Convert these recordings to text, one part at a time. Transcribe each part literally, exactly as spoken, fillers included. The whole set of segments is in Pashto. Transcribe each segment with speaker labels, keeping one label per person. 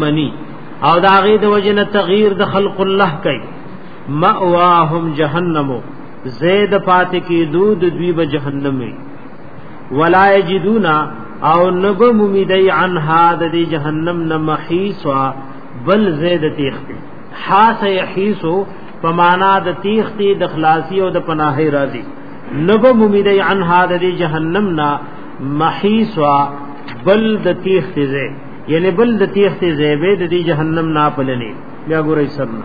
Speaker 1: منی او دا غي د وجنه تغییر د خلق الله کوي مأواهم جهنم زید پات کی دود دوی به جهنم وي ولا یجدون او نبم امیدی عنها د جهنم نمحیسا بل زید تیختی حاس یحیسو پمانا د تیختی د خلاصی او د پناهی راضی نبم امیدی عنها د جهنم نا محیسا بل د تیختی زی یعنی بل د تیختی زیبه د جهنم نا پلنی بیا ګورئ سرنا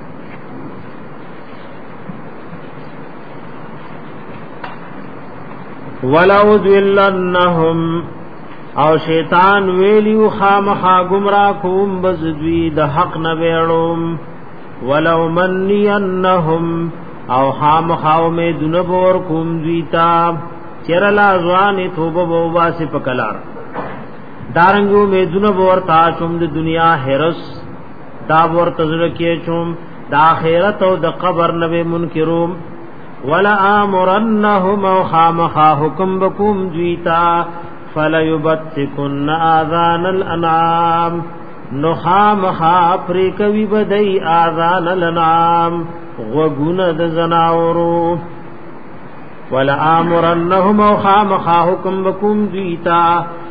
Speaker 1: ولو ذلنهم او شیطان ویلیو خامخا گمراه کوم بزدوی د حق نه ویړوم ولو منینهم او خامخا می دنبور کوم دویتا چرلا ځوان توبه واسه پکلار دارنګو می دنبور تا چوم د دنیا هرس دا ور تزر کې چوم د اخرت او د قبر نه منکروم ولا امرنهم او خامخا حکم بكم جیتا فليبتكن اذان الانعام نخامخا پریکوی بدئی اذان الانعام غوگون د زناورو ولا امرنهم او خامخا حکم بكم جیتا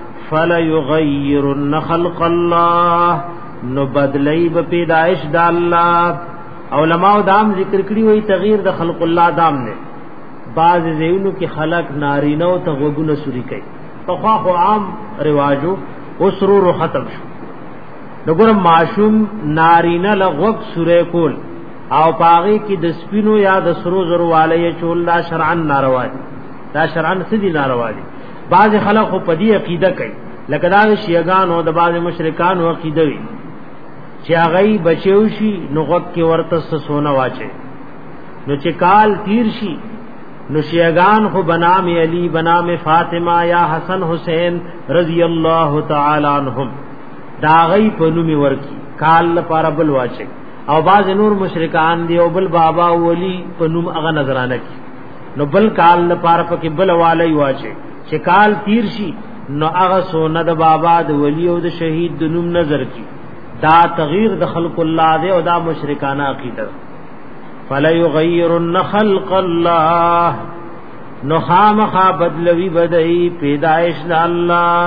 Speaker 1: فليغيرن خلق الله نو بدلی به پیدائش د الله علماء دام ذکر کړي وي تغییر د خلق الله دام نه بعض زینو کې خلق نارینه او تغوګونه سوري کوي په خوا خو عام رواجو اسرور ختم شو دغه معشوم نارینه لغوک سورې کول او پاغي کې د سپینو یا د سرو زرو والے چول لا شرعن ناروا دي دا شرعن سدي ناروا دي بعض خلق خو په دې عقیده کوي لکه دا شیعاګان او د بعض مشرکان او عقیده وي چې هغه بچو شي نو غوږ کې ورته سونه واچي نو چې کال تیر شي نو شیعاګان خو بنام علی بنام فاطمه یا حسن حسین رضی الله تعالی عنهم دا غي په نومي ورکی کال لپاره بل واچي او باز نور مشرکان دی او بل بابا ولی په نوم هغه نظرانه کی نو بل کال لپاره پکې بل والی واچي چې کال تیر شي نو هغه سونه د بابا د ولی او د شهید د نوم نظر کی دا تغییر د خلق الله دی او دا مشرکانه عقیده فلا یغیرن خلق الله نو خامخا بدلوی بدئی پیدائش د الله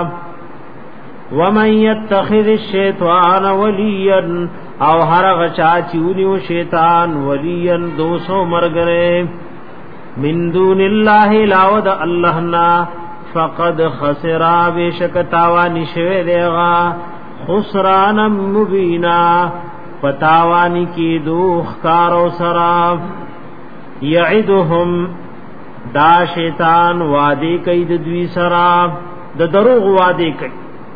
Speaker 1: ومن يتخذ الشیطان ولیا او هر غچا چونیو شیطان ولیا دوسو مرګره من دون الله لاود الله نا فقد خسرا بشک تاوانی شوه دیغا خسرانا مبینا پتاوانی کی دوخ کارو سرا یعدهم دا شیطان وعدی کئی دوی سرا د دروغ وعدی کئی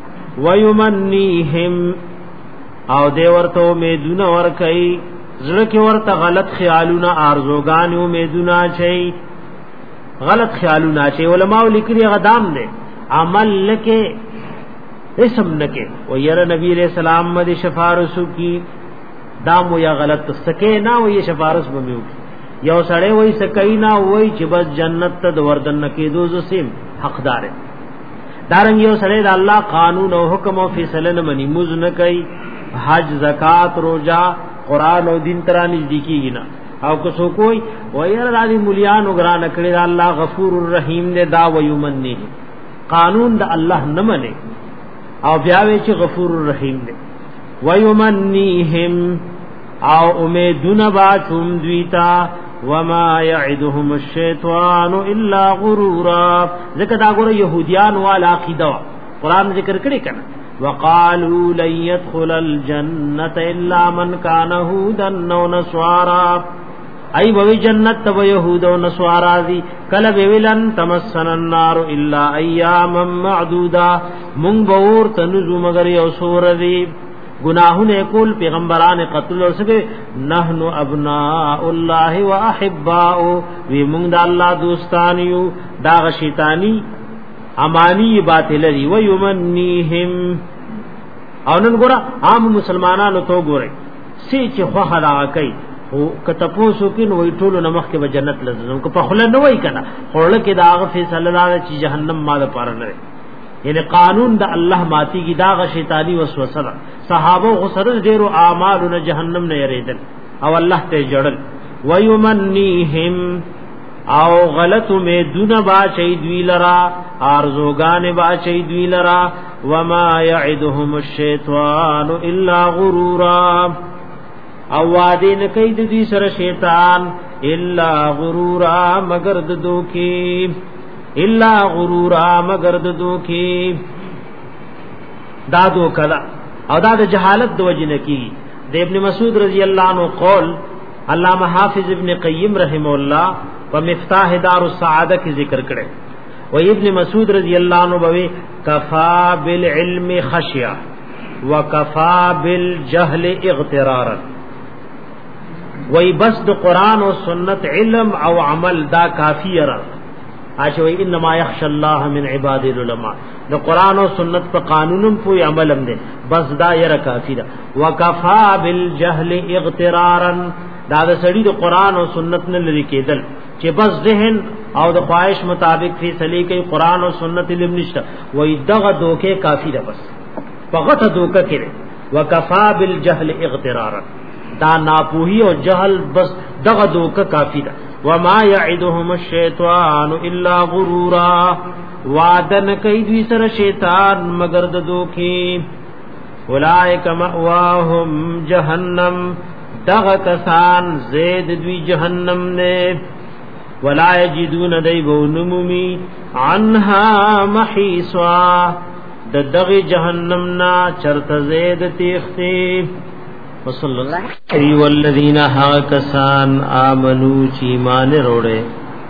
Speaker 1: ویمنیهم او دی ورته امیدونه ور کئی زړه کې ورته غلط خیالونه ارزوګان امیدونه چي غلط خیالونه چي علماء لیکلي غدام دي عمل لکه اسم نکے و یر نبی علیہ السلام مد شفارسو کی دام یا غلط سکے نہ و یہ شفارس بمیو یو سڑے وہی سکئی نہ وہی چې بس جنت ته وردن نکې دوزو سیم حقدار دارنګ یو سړے د الله قانون او حکم او فیصله نه منی مز نه کوي حج زکات روزه قران او دین ترا نزدیکی نه او کو سو کوئی و یر راضی مليان وګرا نکړي الله غفور الرحیم دے دا ويمنی قانون د الله نه منی او بیاوی چې غفور الرحیم دی ویمنیهم او امیدون باچوم دویتا وما یعدهم الشیطان الا غرورا ذکر دا گوره یهودیان والا عقیده قرآن ذکر کړي کنه وقالوا لن يدخل الجنه الا من كان هودا او نصارا ای بوی جنت تب یهود او نصارا دی کله ویلن تمسن النار الا ایاما معدودا مون بور تنزو مگر یو سور دی گناہوں کول پیغمبران قتل اور سکے نحنو ابناء الله واحباء وی مون د الله دوستانیو دا شیطانی امانی باطل دی و یمنیهم او نن ګور عام مسلمانانو تو ګورئ سی چې خو خلا کوي او کته پوسو کې نوې ټولو نمخ کې به جنت لزم کو په خله نه وای کنه خورل کې داغه فیصله لاله چې جهنم ماده پاره نه یعنی قانون د الله ماتی کی داغه شیطانی وسوسه صحابه غسر ډیرو اعمالونه جهنم نه یریدل او الله ته جړل ويمنيهم او غلط میں دون با شهید وی لرا ارزوگان با شهید وی لرا وما يعدهم الشیطان الا غرورا او وعدین کید دی سر شیطان الا غرورا مگر د دوکي الا غرورا مگر د دوکي دا دو کلا او دا د جهالت د وجنه کی د ابن مسعود رضی اللہ عنہ قول علامہ حافظ ابن قیم رحم اللہ و مفتاح دار السعادہ کی ذکر کرے و ابن مسعود رضی اللہ عنہ بوی کفا بالعلم خشیہ وکفا بالجہل اغترارا وی بس د قرآن و سنت علم او عمل دا کافی را آچه وی انما یخش اللہ من عباد العلماء د قرآن و سنت په قانونم پوی عملم دے بس دا یر کافی دا وکفا بالجہل اغترارا دا د سړی د قرآن او سنت نه لري کېدل چې بس ذهن او د خواهش مطابق فیصله کوي قرآن او سنت علم نشته وای دغه دوکه کافی ده بس فقط دوکه کړي وکفا بالجهل اغترارا دا ناپوهی او جهل بس دغه دوکه کافی ده وما يعدهم الشیطان الا غرورا وعدن کوي دوی سره شیطان مگر د دوکي اولئک مأواهم جهنم دغه کسان زید دوی جهنم نے ولا یجدون دیبونممی عنها محیصا د دغه جهنم نا چرته زید تیختی وصلی الله علیه والذین ها کسان آمنو چی ایمان وروړي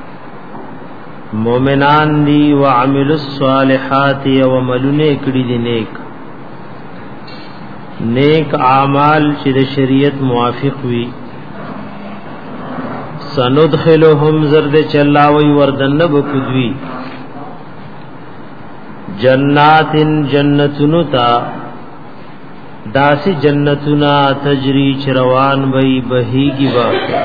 Speaker 1: مومنان دی وعملوا الصالحات وعملونه کړي دي نیک نیک اعمال چې د شریعت موافق وي سندخلهم زرد چلاوي وردن بکدوی جنات جنتونو تا داسی جنتنا تجری چروان بی بهیگی با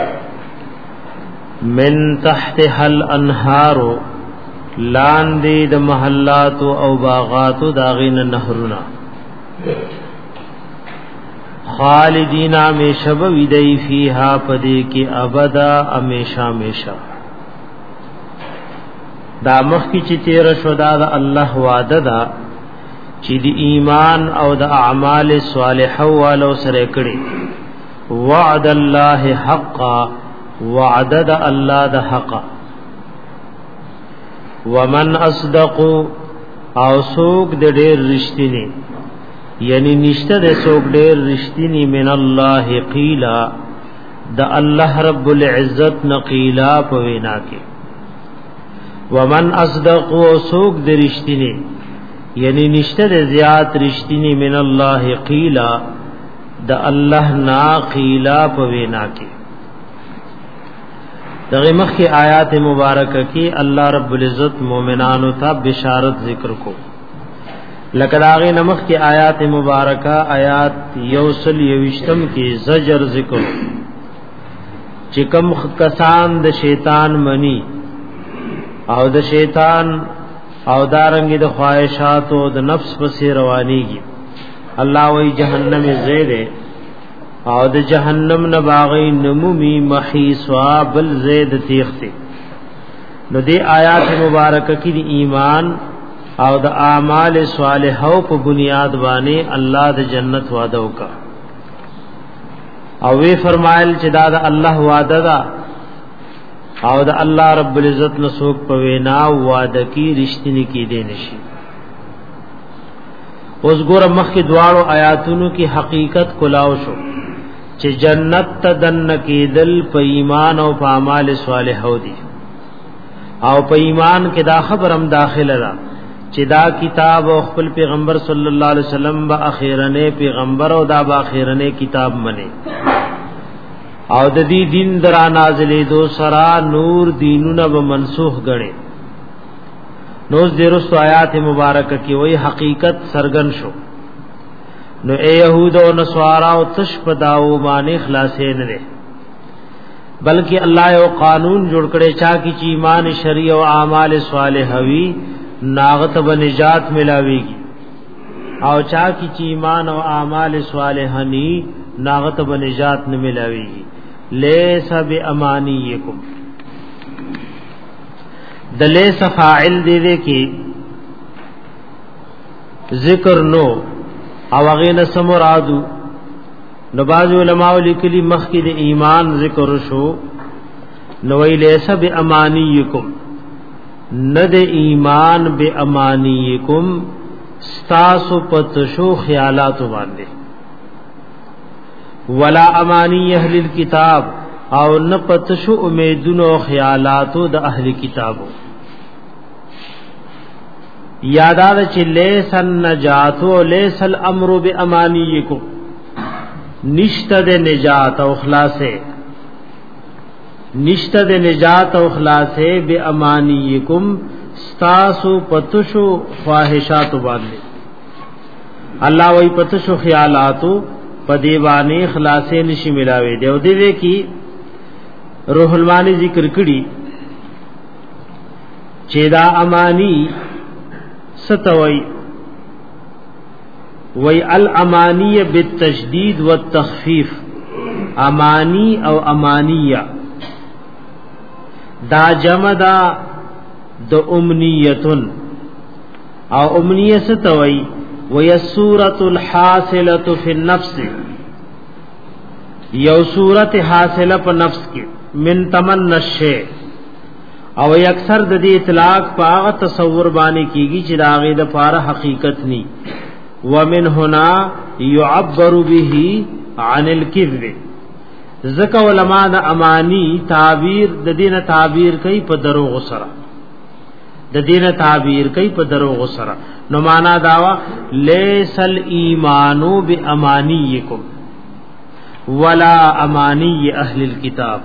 Speaker 1: من تحت حل انهارو لاندې د محلاتو او باغاتو داغین نهرنا خالدین ہمیشہ بویدئی فیہا پدے کی ابدا ہمیشہ ہمیشہ دا مخ کی چی تیر شدا دا اللہ وعدہ دا چی دی ایمان او دا اعمال صالحہ والو سرے کڑی وعد اللہ حقا وعد دا اللہ دا حقا ومن اصدقو او سوک دے دیر رشتینی یعنی نشته د سوک ډیر رښتینی من الله قیلا د الله رب العزت نقیلا په وینا کې ومن اصدق سوک د رښتینی یعنی نشته د زیات رښتینی من الله قیلا د الله ناقیلا په وینا کې دغه مخکې آیات مبارکه کې الله رب العزت مؤمنانو ته بشارت ذکر کو لکداغی نمخ کی آیات مبارکہ آیات یوصل یوشتم کی زجر ذکر چکم کسان د شیطان منی او د شیطان او دارنگی د خواہشات او د نفس پسی روانیگی اللہ وی جہنم زید او د جہنم نباغی نمومی محیسوا بل زید تیختی نو دی آیات مبارکہ کی دی ایمان او د اعمال صالحو په بنیاد باندې الله د جنت وعده وکا او وی فرمایل چې دا د الله وعده ده او د الله رب العزت نسوک په وینا وعده کی رښتینی کې دی نشي اوس ګور مخکې دواړو آیاتونو کی حقیقت کلاو شو چې جنت تدن کېدل په ایمان او په اعمال صالحو دي او په ایمان کې دا خبرم داخله ده چې دا کتاب او خپل پیغمبر صلی الله علیه وسلم با اخیرنه پیغمبر او دا با اخیرنه کتاب منه او د دې دین درا نازلې دو سرا نور دینونه به منسوخ غړي نو زیرستو آیات مبارکه کې وای حقیقت سرګن شو نو اے یهود او نصارا او تش پداو باندې خلاصې نه ده بلکې الله یو قانون جوړ کړي چا کی چې ایمان شریع او اعمال صالح وي ناغت به نجات ملاويږي او چا کی چې ایمان او اعمال صالحه ني ناغت بنجات نه ملاوي لیس بامانیکم د لیس فاعل دی دی کی ذکر نو او غین سمرادو نو باز علماء لیکلی مخ کی د ایمان ذکر شو نو وی لیس بامانیکم ند ایمان بامانیکم ستاسو پتشو خیالات باندې ولا امانی اهل الكتاب او نه پتشو امیدونو خیالاتو د اهل کتابو یادار چې لیس النجات او لیس الامر بامانیکم نشته د نجات او خلاصه نشته د نجات او خلاصه بامانیکم ستاسو پتشو خواہشات باندې الله وی پتشو خیالاتو پدیوانی خلاصے نشی ملاوی دیو دیوے کی روح المانی ذکر کړي چیدا امانی ستوي وی الامانی بالتشدید والتخفیف امانی او امانیہ دا جمع دا د امنیتن او امنیه ستوي وی الصورت الحاصلۃ فی النفس یو صورت حاصله په نفس کې من تمنا الشیء او اکثر د دې اطلاق په هغه تصور باندې کیږي چې داغه د فار حقیقت ني ومن هنا يعبر به عن الكذب ذکا علماء د امانی تعبیر د دینه تعبیر کوي په دروغ سره د دینه تعبیر کوي په دروغ سره نو معنا داوا لیس الایمان بامانیکم ولا امانی اهل الكتاب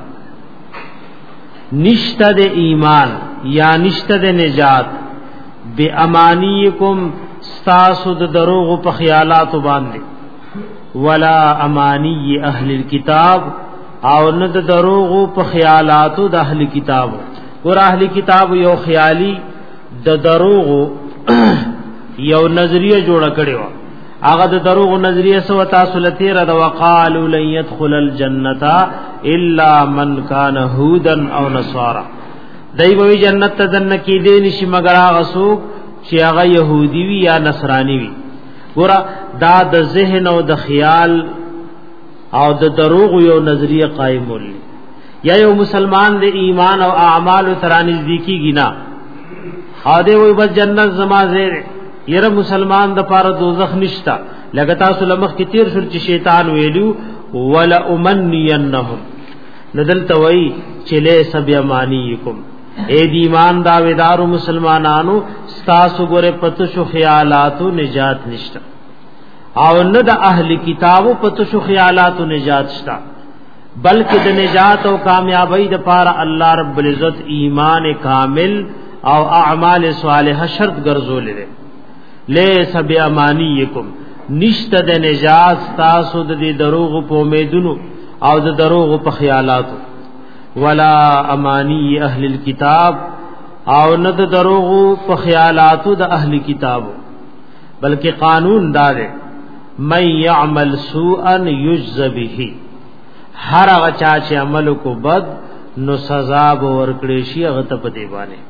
Speaker 1: نشته د ایمان یا نشته د نجات بامانیکم استاسو د دروغ په خیالات باندې ولا امانی اهل الكتاب او نه د دروغ په خیالاتو د اهل کتاب ور اهل کتاب یو خیالي د دروغ یو نظریه جوړه کړي وا هغه د دروغ نظریه سو تاسو لته را د وقالو لن يدخل الجنه الا من كان هودا او نصارى دای به جنت ته دن کې دي نشي مگر هغه څوک چې هغه يهودي وي یا نصراني وي ګور دا د ذهن او د خیال او د دروغ یو نظریه قائم ولي یا یو مسلمان د ایمان او اعمال ترانځ نزدیکی گنا اده وي بس جنت زما زیره یره مسلمان د پاره دوزخ نشتا لګتا سلمخ کی تیر شل چې شیطان ویلو ولا امنینهم ندل توي چله سب یمانیکم اے دی ایمان داویدار مسلمانانو ستاسو ګره پتشو خیالاتو نجات نشتا او نه د اهل کتابو پتشو خیالاتو نجات شتا بلکې د نجات او کامیابی د پاره الله رب العزت ایمان کامل او اعمال صالحه شرط ګرځولې ده لیس بیامانیکم نشته د نجات تاسو د دروغ په امیدونو او د دروغ په خیالاتو ولا امانی اهل الكتاب او نه د دروغ په خیالاتو د اهل کتابو بلکې قانون دار من يعمل سوءا يجز به هر هغه چا چې عمل کو بد نو سزا به ورکړي شي هغه ته په دی باندې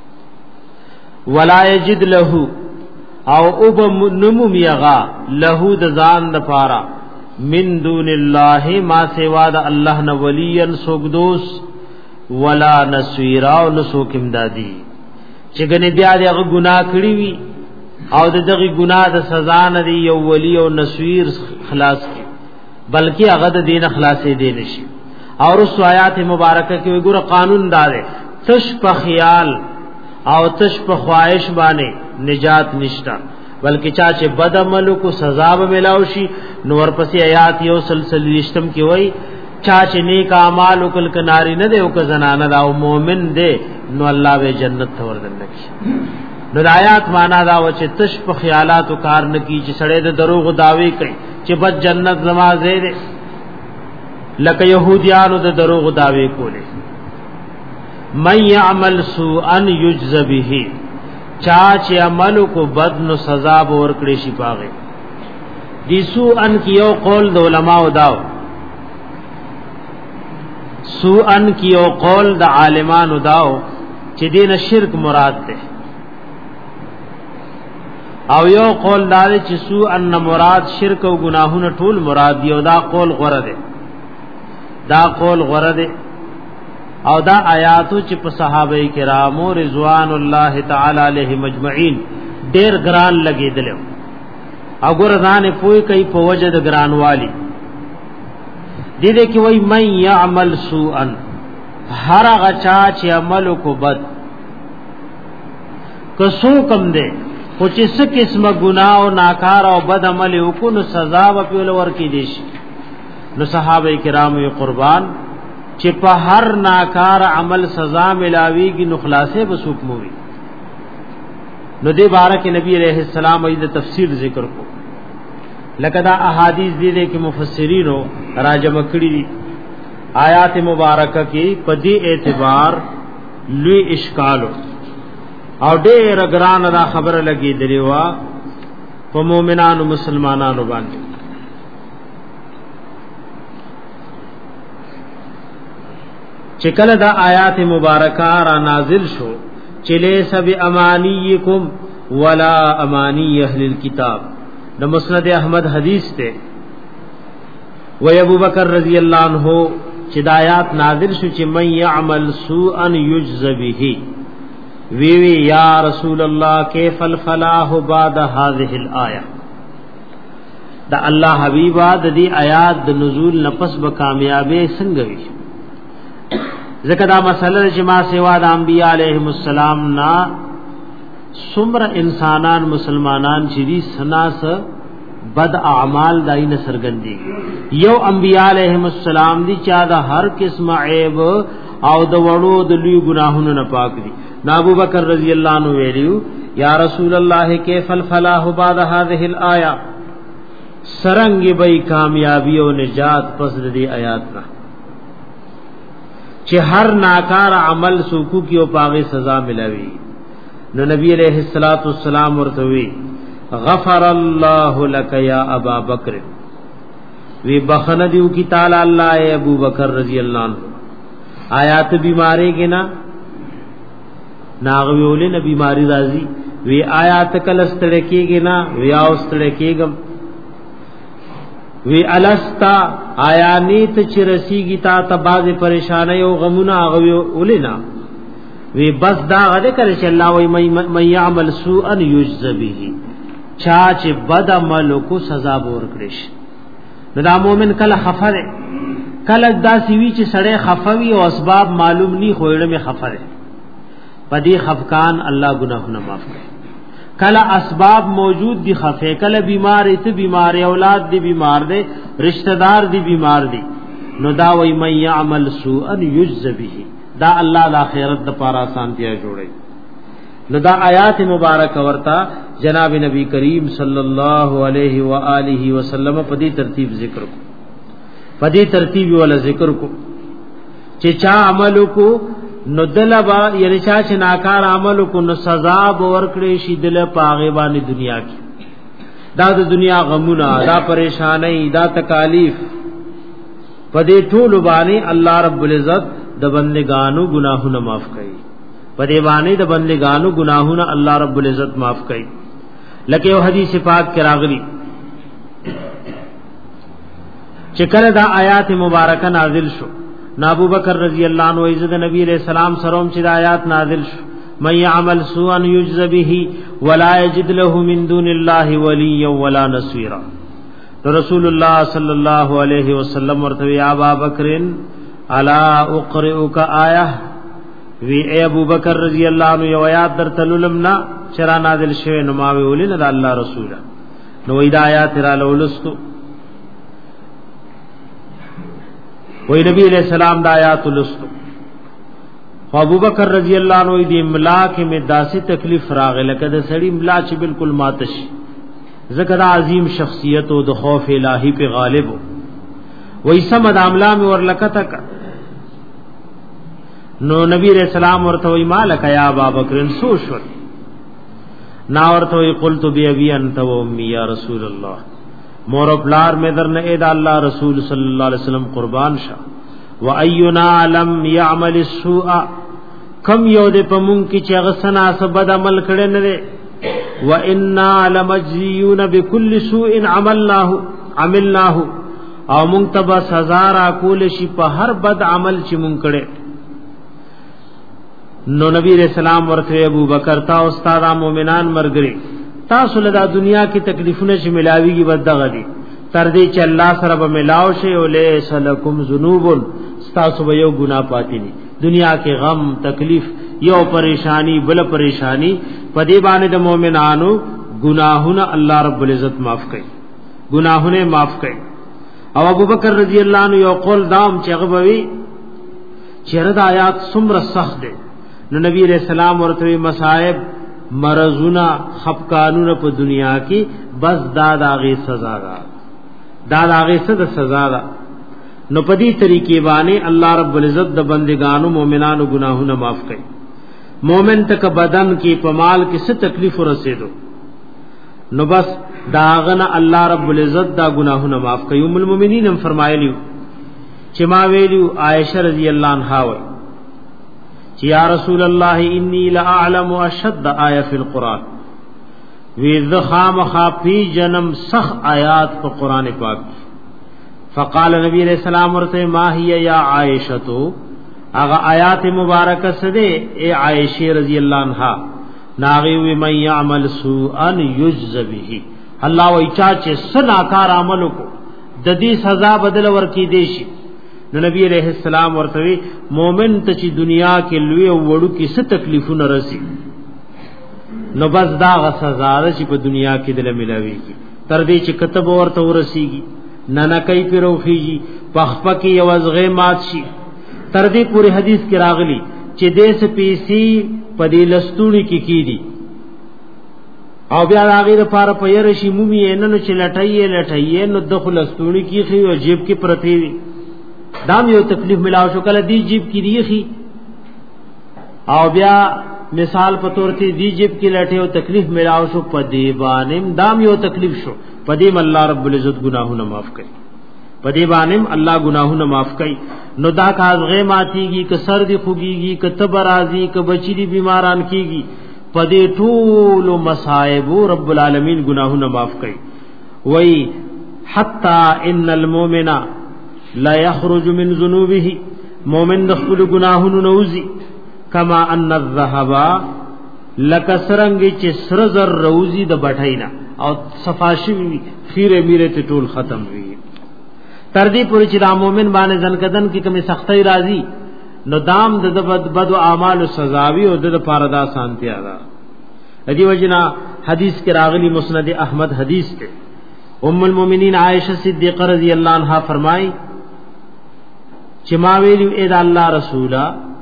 Speaker 1: ولا یجد له او اوب نمو میغا له د ځان د پارا من دون الله ما سوا د الله نه ولین سوګدوس ولا نسویرا او نسوک امدادی چې ګنې بیا دغه ګناه کړی وي او دغه ګناه د سزا نه دی یو ولی او نسویر خلاص کی بلکې هغه د دین خلاصې دی نشي او رسو آیات مبارکه کې وګوره قانون دار تش په خیال او تش په خواہش باندې نجات نشتا بلکې چا چې بد عمل کو سزا به ملاوي شي نور پسې آیات یو سلسله رښتم کې وای چا چې نیک اعمال وکړ کناری نه دی او که زنانه دا او مؤمن دی نو الله به جنت ته ورندل کی نو آیات معنا دا و چې تش په خیالات او کار نه کی چې سړی د دروغ داوی کوي چې بد جنت زما زیره لکه يهوديانو د دروغ داوی کوله من يعمل سوءا يجز به چا چې عمل کو بد نو سزا به ورکړي شي پاغه دي سو ان کیو قول د علماء داو سو ان کیو قول د عالمانو داو چې دین شرک مراد ده او یو قول دار چې سو ان مراد شرک او گناهونه ټول مراد دی او دا قول غره ده دا قول غره ده او دا آیاتو چې په صحابه کرامو رضوان الله تعالی علیهم اجمعین ډیر ګران لګیدل او ګرځان پوی کوي په وجه د ګران والی دې دې کې وای من يعمل سوءا هر غچا چې عمل کو بد کسو کم دے خو چې څه قسمه ګناه او ناکار او بد عمل وکړو نو سزا به په لور کې دي شي نو صحابه کرام یې قربان چې په هر ناکار عمل سزا ملاويږي نو خلاصې بسوک موي نو دې بارک نبی عليه السلام ایت تفسیر ذکر کو لکه دا احادیث دي دي کې مفسرینو راجم کړی دي آیات مبارکه کې په دې اعتبار لوی اشکالو او ډېر ګران دا خبره لګي دی وا په مؤمنانو مسلمانانو باندې چې کله دا آیات مبارکه را نازل شو چې لیس بامانیکم ولا امانی اهل الكتاب د مسند احمد حدیث ته و ابو بکر رضی الله عنه چې دا آیات نازل شو چې من يعمل سوءا يجز به وی وی یا رسول الله کیف الفلاح بعد هذه الايه دا الله حبیبا د دې آیات د نزول نفس به کامیابی څنګه وي ځکه دا مسله چې ما سیوا د انبیاء علیهم السلام نا څومره انسانان مسلمانان چې دي سناس بد اعمال داینه سرګندي یو انبیاء علیهم السلام دي چې دا هر قسم عیب او د وړو د لوی ګناهونو نه پاک دي ابو بکر رضی اللہ عنہ ویلیو یا رسول اللہ کیف الفلاح بعد هذه الايه سرنگ بئی کامیابی او نجات پس دی آیات نا چې هر ناکار عمل سوکو کی او پاغه سزا ملاوی نو نبی علیہ الصلوۃ والسلام ورتوی غفر الله لك یا ابا بکر وی بخنه دیو کی تعالی اللہ ابو بکر رضی اللہ عنہ آیات بیماری کې نا ناغوی اولی نا بیماری رازی وی آیات کل استڑکیگی نا وی آو استڑکیگم وی الستا آیا نیت چرسیگی تا تباز پریشانی و غمونا آغوی اولی نا وی بس دا غده کرش اللہ وی من یعمل سوءا یجز بیهی چاچ بد عملو کو سزا بور کرش ندا مومن کل خفر کل دا سیوی چی سڑے خفوی و اسباب معلوم نی خویڑ میں خفر پدی خفقان اللہ گناہوں معاف کرے کلا اسباب موجود دی خفے کلا بیمار ات بیمار اولاد دی بیمار دے رشتہ دار دی بیمار دی نو دا وی من یعمل سوءا یجز به دا اللہ دا خیرت دا پارا سانتیا جوڑے نو دا آیات مبارک ورتا جناب نبی کریم صلی اللہ علیہ وآلہ وسلم پدی ترتیب ذکر کو پدی ترتیب والا ذکر کو چچا عملو کو نو دلبا یعنی چا چې ناکار عمل کو نو سزا به ورکړي شي دل پاغه باندې دنیا کې دا د دنیا غمونه دا پریشانی دا تکالیف پدې ټول باندې الله رب العزت د بندگانو گناهونه معاف کړي پدې باندې د بندگانو گناهونه الله رب العزت معاف کړي لکه یو حدیث پاک کې راغلی چې کله دا آیات مبارکه نازل شو نا ابو بکر رضی اللہ عنہ عزت نبی علیہ السلام سروم چې آیات نازل شو من يعمل سوءا يجز به ولا يجد له من دون الله وليا ولا نصيرا رسول اللہ صلی اللہ علیہ وسلم ورته یا ابا بکر الا اقرئك آیه وی اے ابو بکر رضی اللہ عنہ یو آیات در تللمنا چرا نازل شوه نو ما ویولین د الله رسول نو ایدا آیات را لولستو وی نبی علیہ السلام دا آیات لستو ابو بکر رضی اللہ عنہ دی املا کې می داسې تکلیف راغله لکه د سړی املا چې بالکل ماتش ذکر عظیم شخصیت او د خوف الہی په غالب وی سمد عاملہ می ورلکته نو نبی علیہ السلام ورته وی مالک یا ابا بکر سوشور نا ورته قلت بأبي انت وامي یا رسول الله مور او پلار میں درنه اے دا الله رسول صلی الله علیه وسلم قربان شه و اینا لم يعمل السوء کم یو دې پمون کی چې غسنا سبد عمل کړي نه دي و انا لمجزیون بكل سوء عملناه عملناه او مونږ ته سزا را کول شي په هر بد عمل چې مونږ کړي. نو نبی رسول الله ورته ابو بکر تا استاد مومنان مرګري تاسو له دنیا کې تکلیفونه چې ملاويږي بدغه دي تر دې چې الله سره به ملاو شي او ليس لكم ذنوب تاسو به یو ګناه پاتې دي. دنیا کې غم تکلیف یو پریشانی بل پریشانی پدې باندې د مؤمنانو گناهونه الله رب العزت معاف کوي گناهونه معاف کوي. او ابو بکر رضی الله عنه یو قول دام چې غوي چیرې د آیات څومره سخت دي. نو نبی رسول الله ورته مصائب مرزونه خفقانونه په دنیا کې بس دا داغه سزا ده دا داغه څه سزا ده. نو په دې طریقې باندې الله رب العزت د بندگانو مؤمنانو گناهونه معاف کوي. مومن تک بدن کې په مال کې څه تکلیف ورسېدو نو بس داغنه الله رب العزت دا گناهونه معاف کوي. ام المؤمنین هم فرمایلیو چې ما ویلیو عائشہ رضی الله عنها وای چې یا رسول الله انی لاعلم اشد آیه فی القران وی ذخام خافی جنم سخ آیات په قران پاک. فقال نبی علیہ السلام ورته ما هي یا عائشہ تو اغه آیات مبارکه سده اے عائشہ رضی اللہ عنہا ناغي وی من يعمل سوءا يجز به الله وای چا چې سناکار عمل کو د دې سزا بدل ورکی دیشي. نو نبی علیہ السلام ورته مومن ته چې دنیا کې لوی وړو کې څه تکلیفونه رسی نو بس دا غ سزا چې په دنیا کې دل ملاويږي تر دې چې کتب ورته ورسیږي نه نه کوي پیروخیږي پخپه کې یو ازغه مات شي. تر دې پوری حدیث کې راغلی چې دیس پیسي په دې لستونی کې کیدی او بیا هغه لپاره په ير شي مومي نه نو چې لټایې لټایې نو د خلستونی کې خي او جیب کې پرتی وي دام یو تکلیف ملاو شو کله دی جیب کې دیخي او بیا مثال په تور کې دی جیب کې لټه او تکلیف ملاو شو په دی باندې دام یو تکلیف شو په دې الله رب العزت گناهونه معاف کوي په دې باندې الله گناهونه معاف کوي. نو دا کازغه ماتيږي ک سر دی خوږيږي ک تب راضي ک بچی دی بیماران کیږي په دې ټول مصائب رب العالمین گناهونه معاف کوي. وای حتا ان المؤمن لا يخرج من ذنوبه مومن د خپل گناهونو نوزي کما ان الذهب لکسرنګ چې سر زر روزي د بټاینا او صفاشي خیره میره ته ټول ختم وي. تر دې پورې چې د مومن باندې ځنکدن کې کومه سختۍ راځي نو دام د بد بد اعمال سزاوي او د پاره دا سانتیا ده. دې وجنا حدیث کې راغلی مسند احمد حدیث ته ام المؤمنین عائشہ صدیقہ رضی اللہ عنہا فرمائی چې ما ویلو اے دا الله رسولا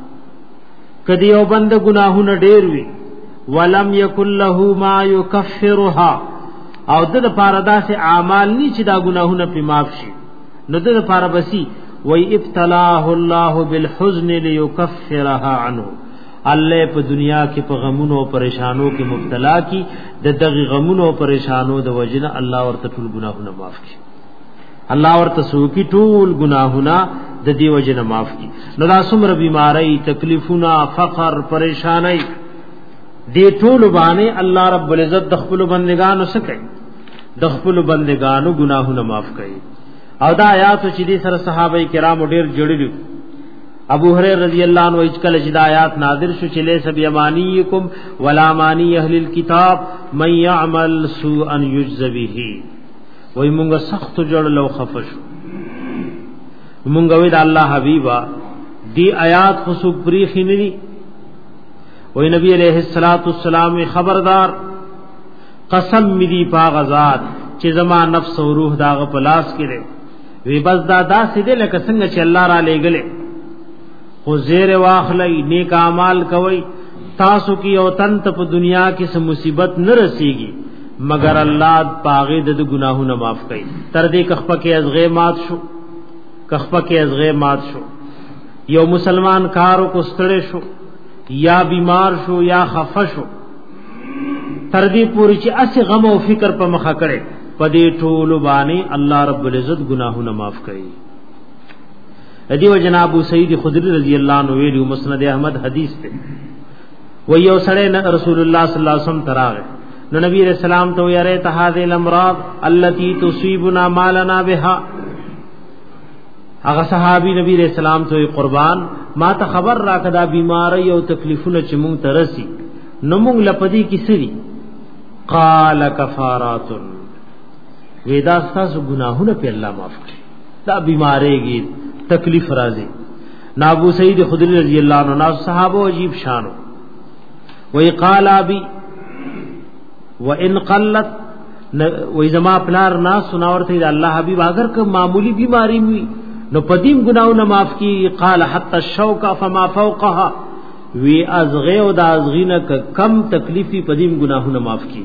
Speaker 1: کدی یو بند گناهونه ډیر وی ولم یکن له ما یکفرها او د لپاره داسې اعمال ني چې دا گناهونه په معاف شي نو د لپاره بسی وی ابتلاه الله بالحزن ليكفرها عنه الله په دنیا کې په غمونو او پریشانو کې مبتلا کی د دغه غمونو او پریشانو د وجنه الله ورته ټول گناهونه معاف کړي الله ورته سوکي ټول گناهونه د دې وجنه معاف کړي. نو دا څومره بیماری تکلیفونه فقر پریشانی دې ټول باندې الله رب العزت د خپل بندگانو سره کوي د خپل بندگانو گناهونه معاف کوي. او دا آیات چې دې سره صحابه کرام ډېر جوړیلو ابو هريره رضی الله عنه اجکل چې د آیات نازل شو چې لیس بیمانیکم ولا مانی اهل الكتاب من يعمل سوءا يجز به وای مونږه سخت جوړ لو خفش مونږ وې د الله حبیبا دی آیات خو پری خینری وای نبی علیہ الصلوۃ والسلام خبردار قسم می دی پاغزاد چې زما نفس او روح داغه پلاس کړي وی بس دا داسې دې لکه څنګه چې الله را لېګلې خو زیر واخلې نیک اعمال کوي تاسو کی او تن ته په دنیا کې سم مصیبت نه رسیږي مگر الله پاغه د گناهونو معاف کوي. تر دې کخپه کې ازغه مات شو کخپه کې ازغه مات شو یو مسلمان کارو کو ستړي شو یا بیمار شو یا خفه شو تر دې پوری چې اسی غم او فکر په مخه کړي پدې ټول باندې الله رب العزت گناهونه معاف کړي. ادیو جناب ابو سعید خدری رضی اللہ عنہ ویلو مسند احمد حدیث ته و یو سړی رسول الله صلی الله علیه وسلم تراغه نو نبی رسول الله ته یاره ته هذه الامراض التي تصيبنا مالنا بها. هغه صحابي نبی رسول الله ته قربان ما ته خبر را کدا بیماری او تکلیفونه چې مونږ ترسي نو مونږ لپدی کیسری قال کفارات ودا تاسو گناهونه په الله معاف کړي دا بیماریږي تکلیف راځي. ابو سعید خدری رضی اللہ عنہ صحابہ عجیب شانو وی قال ابي وان قلت وی زما پلار نا سناورته الله حبیب اگر که معمولی بیماری وي نو پدیم گناہوں معاف کی. قال حتى الشوك فما فوقها وی ازغه او د ازغینه کم تکلیفی پدیم گناہوں معاف کی.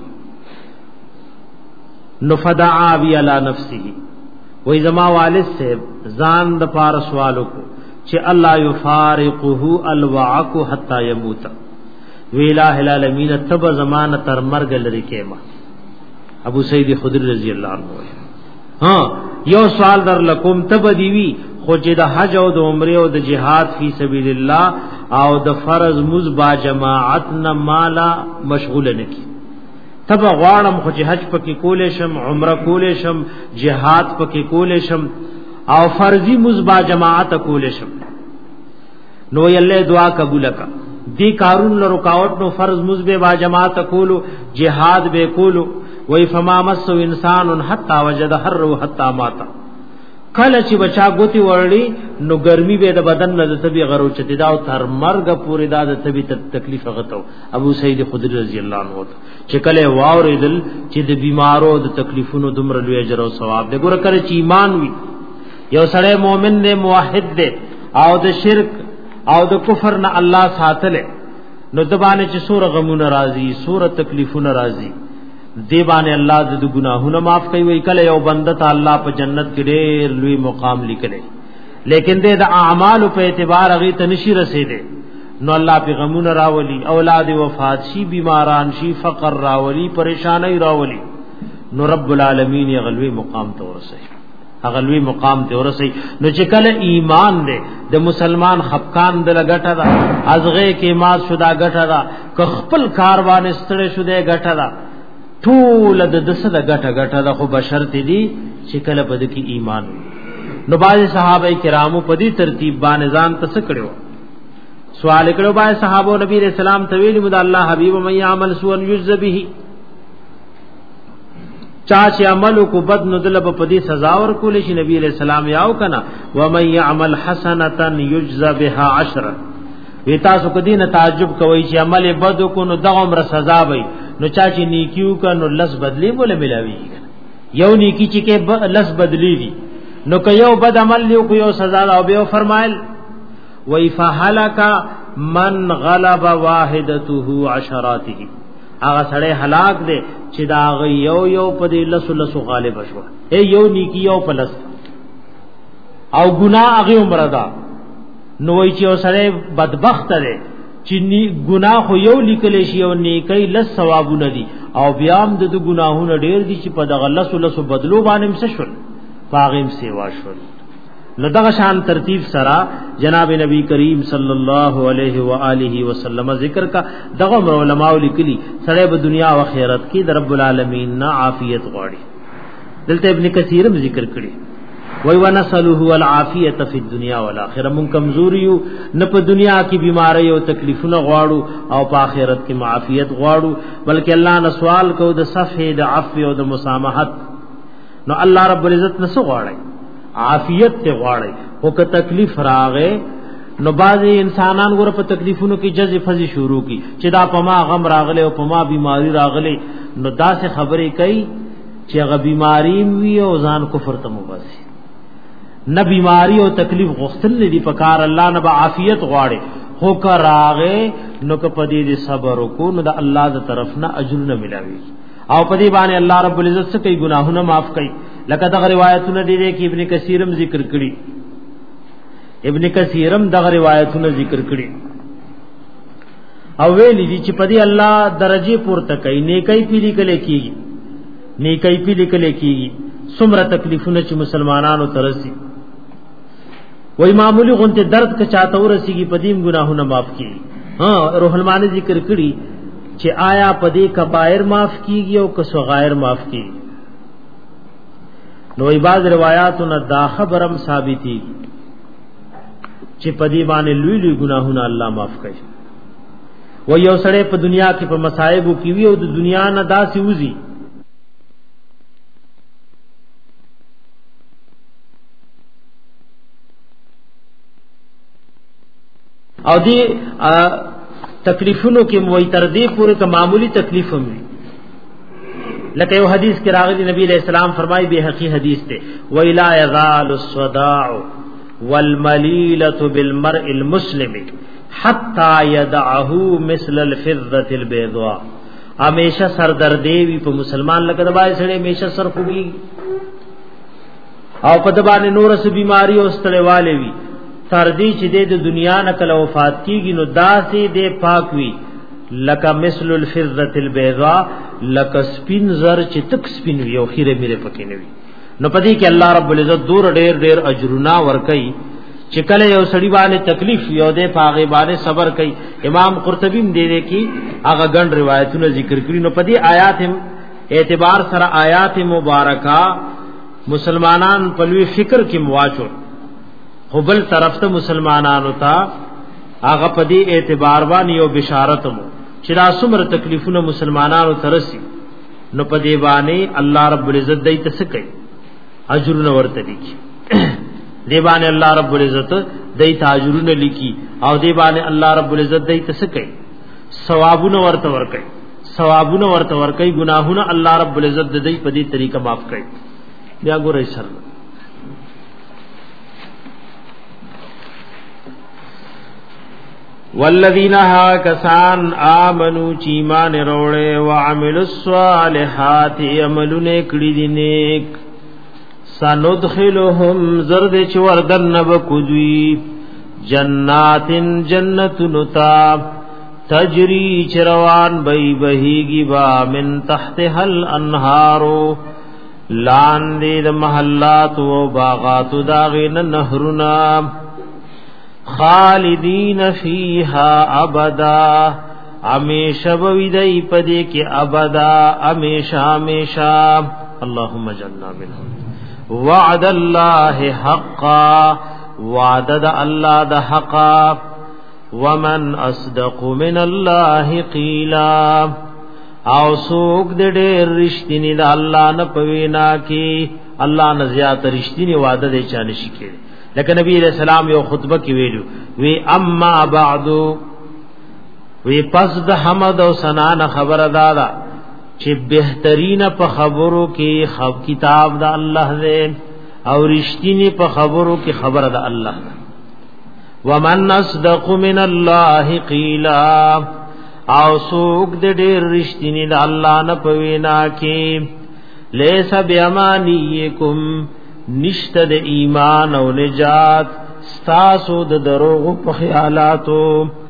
Speaker 1: نو فدعا بی علی نفسه وی زما والد سے زان د پار سوالو کو چې الله یفارقه الوعک حتا یموت وی الہ العالمین تب زمانہ تر مرګ لري کېما. ابو سعید خدری رضی اللہ عنہ ها یو سوال در لکم تب دیوی خو چې د حج او د عمره او د جهاد فی سبیل الله او د فرض مز با جماعت نه مالا مشغول نه کی تب غواړم خو چې حج پکې کولې شم عمره کولې شم جهاد پکې کولې شم او فرضی مزبا جماعت کولې شم. نو یله دعا قبول کا دی کارون له رکاوټ نو فرض مزبه با جماعت کولو جهاد به کولو وای فما مس انسان حتا وجد حر حتا مات کله چې بچا ګوتی ورړي نو ګرمي به د بدن نه د تبي غرو چتی دا او تر مرګ پورې دا د تبي تکلیف غتو. ابو سعید خدری رضی اللہ عنہ چې کله واوریدل چې د بیمارو د تکلیفونو دومره لوی اجر او ثواب دی. ګوره کړه چې ایمان وي یو سړی مؤمن دی موحد دی او د شرک او د کفر نه الله ساتل نو د باندې چې سور غمونه راځي سور تکلیفونه راځي دی باندې الله د ګناهونو معاف کوي. وی کله یو بنده ته الله په جنت کې ډېر لوی مقام لیکلی لیکن د اعمال په اعتبار هغه ته نشي رسیدي نو الله په غمونه راولي اولاد وفات شي بیماران شي فقر راولي پریشانی راولي نو رب العالمین یې غلوی مقام ته ورسي غلوی مقام ته ورسي. نو چې کله ایمان دی د مسلمان خفقان د لګټه دا ازغه کې ما شدا غټه دا ک خپل کاروان ستړي شوده غټه دا ټول د دسه د غټه غټه د خو بشرت دي چې کله بد کې ایمان. نو باز صحابه کرامو په دې ترتیب باندې ځان تس کړو سوال کړو باز صحابه نبی رسول الله ته ویل مد الله حبیب من يعمل سوء يجز به چا چې عمل کو بد نو دل په دې سزا ور کول شي. نبی رسول الله یاو کنا ومن يعمل حسنه يجز بها عشرا وی تاسو کدی نه تعجب کوي چې عمل بد کو نو دغه عمر سزا وي نو چا چې نیکیو کا نو لس بدلی بوله ملاوي یو نیکی چې کې لس بدلی دي نو که یو بد عمل لیو کو یو سزا او به فرمایل وی فهلک من غلب واحدته عشراته هغه سړی هلاک دی چې دا یو یو په دې لس لس غالب شو اے یو نیکی یو پلس او ګناه هغه عمر دا نو وی چې سړی بدبخت دی چې ګناه خو یو لیکل شي او نیکی لس ثوابونه دي او بیا هم د ګناهونو ډیر دي چې په دغه لس لس بدلو باندې څه شول پاغیم سیوا شول. نو دغه شان ترتیب سره جناب نبی کریم صلی الله علیه و آله وسلم ذکر کا دغه علماء لیکلی سره په دنیا او آخرت کې د رب العالمین نه عافیت غواړي. دلته ابن کثیر هم ذکر کړي وی ونسلوه العافیت فی الدنیا والآخرہ من کمزوریو نه په دنیا کې بیماری او تکلیفونه غواړو او په آخرت کې معافیت غواړو بلکې الله نه سوال کو د صفح د عفو او د مسامحت. نو الله رب العزت نه غواړي عافیت ته غواړي او که تکلیف راغې نو بعضی انسانان ګور په تکلیفونو کې جز فزي شروع کی چې دا پما غم راغله او پما بیماری راغله نو دا څه خبرې کوي چې هغه بیماری وي او ځان کفر ته مباسي نه بیماری او تکلیف غختل نه دی پکار الله نه عافیت غواړي خو کراغه نو که پدې دې صبر وکړو نو د الله ز طرف نه اجر نه ملاوي او پدې باندې الله رب العزت څخه کوي ګناهونه معاف کوي. لکه دا روایتونه دي چې ابن کثیرم ذکر کړي ابن کثیرم دا روایتونه ذکر کړي او ویلی دي چې پدې الله درجه پورته کوي نیکي پیلي کله کیږي نیکي پیلي کله کیږي څومره تکلیفونه چې مسلمانانو ترسي وای معمولی غونته درد که چاته ورسیږي پدیم ګناهونه معاف کیږي ها روح المانی ذکر کړي چې آیا پدې کبائر معاف کیږي او که صغائر معاف کیږي نو بعض روایتونو دا خبرم ثابتي چې پدې باندې لوی لوی ګناهونه الله معاف کوي و یو سړی په دنیا کې په مصائبو کې وی او د دنیا نه داسې وځي او دی تکلیفونو کې موي تر دې پورې ک معمولی تکلیف هم لکه یو حدیث کې راغلی نبی علیہ السلام فرمایي به حقیقی حدیث ته ویلا یغال الصداع والملیلة بالمرء المسلم حتى يدعه مثل الفضة البيضاء همیشه سردردی وی په مسلمان لکه دبای سره همیشه سر خوږي او په دبانې نور څه بیماری او ستړیواله وی تر دې چې د دنیا نه کله وفات کیږي نو داسې دې پاک وی لکه مثل الفضة البيضاء لکه سپین زر چې تک سپین وی او خیره میره پکې نه وی نو پدې کې الله رب العزت دور ډېر ډېر اجرنا ور کوي چې کله یو سړی باندې تکلیف یو دې پاغه باندې صبر کوي امام قرطبی دې دې کې هغه ګڼ روایتونه ذکر کړي نو پدې آیات هم اعتبار سره آیات مبارکه مسلمانان په لوی فکر کې مواچو خو بل طرف ته مسلمانانو ته هغه پدې اعتبار باندې یو بشارت مو چې دا څومره تکلیفونه مسلمانانو ترسي نو پدې باندې الله رب العزت دې تسکي اجرونه ورته لیکي دې باندې الله رب العزت دې تاجرونه لیکي او دې باندې الله رب العزت دې تسکي ثوابونه ورته ورکي ثوابونه ورته ورکي ګناهونه الله رب العزت دې په دې طریقه معاف کوي بیا ګورئ سر والذین ها کسان آمنو چیمان روڑے وعملوا الصالحات عملونه کړي دي نیک سندخلهم زرد چوردن نبکدوی جناتن جنتنتا تجری چروان بی بهیگی با من تحتها الانهارو لاندې د محلات و باغات داغین نهرنا خالدین فیها ابدا امیشہ بویدئی پدے کے ابدا امیشہ امیشہ اللهم جننا منهم وعد اللہ حقا وعد اللہ د حقا ومن اصدق من اللہ قیلا او سوک د ډېر رښتینی د الله نه پوینا کی الله نه زیات رښتینی وعده دی چانه شي کړي لکه نبی علیہ السلام یو خطبه کې ویلو وی اما بعد وی پس د حمد او ثنا نه خبر دادا چې بهترین په خبرو کې خب کتاب د الله دې او رښتینی په خبرو کې خبر د الله ومن اصدق من الله قیلا او سوک د ډېر رښتینی د الله نه پوینا کې لیس بیامانیکم نشته د ایمان او نجات ستاسو د دروغ په خیالاتو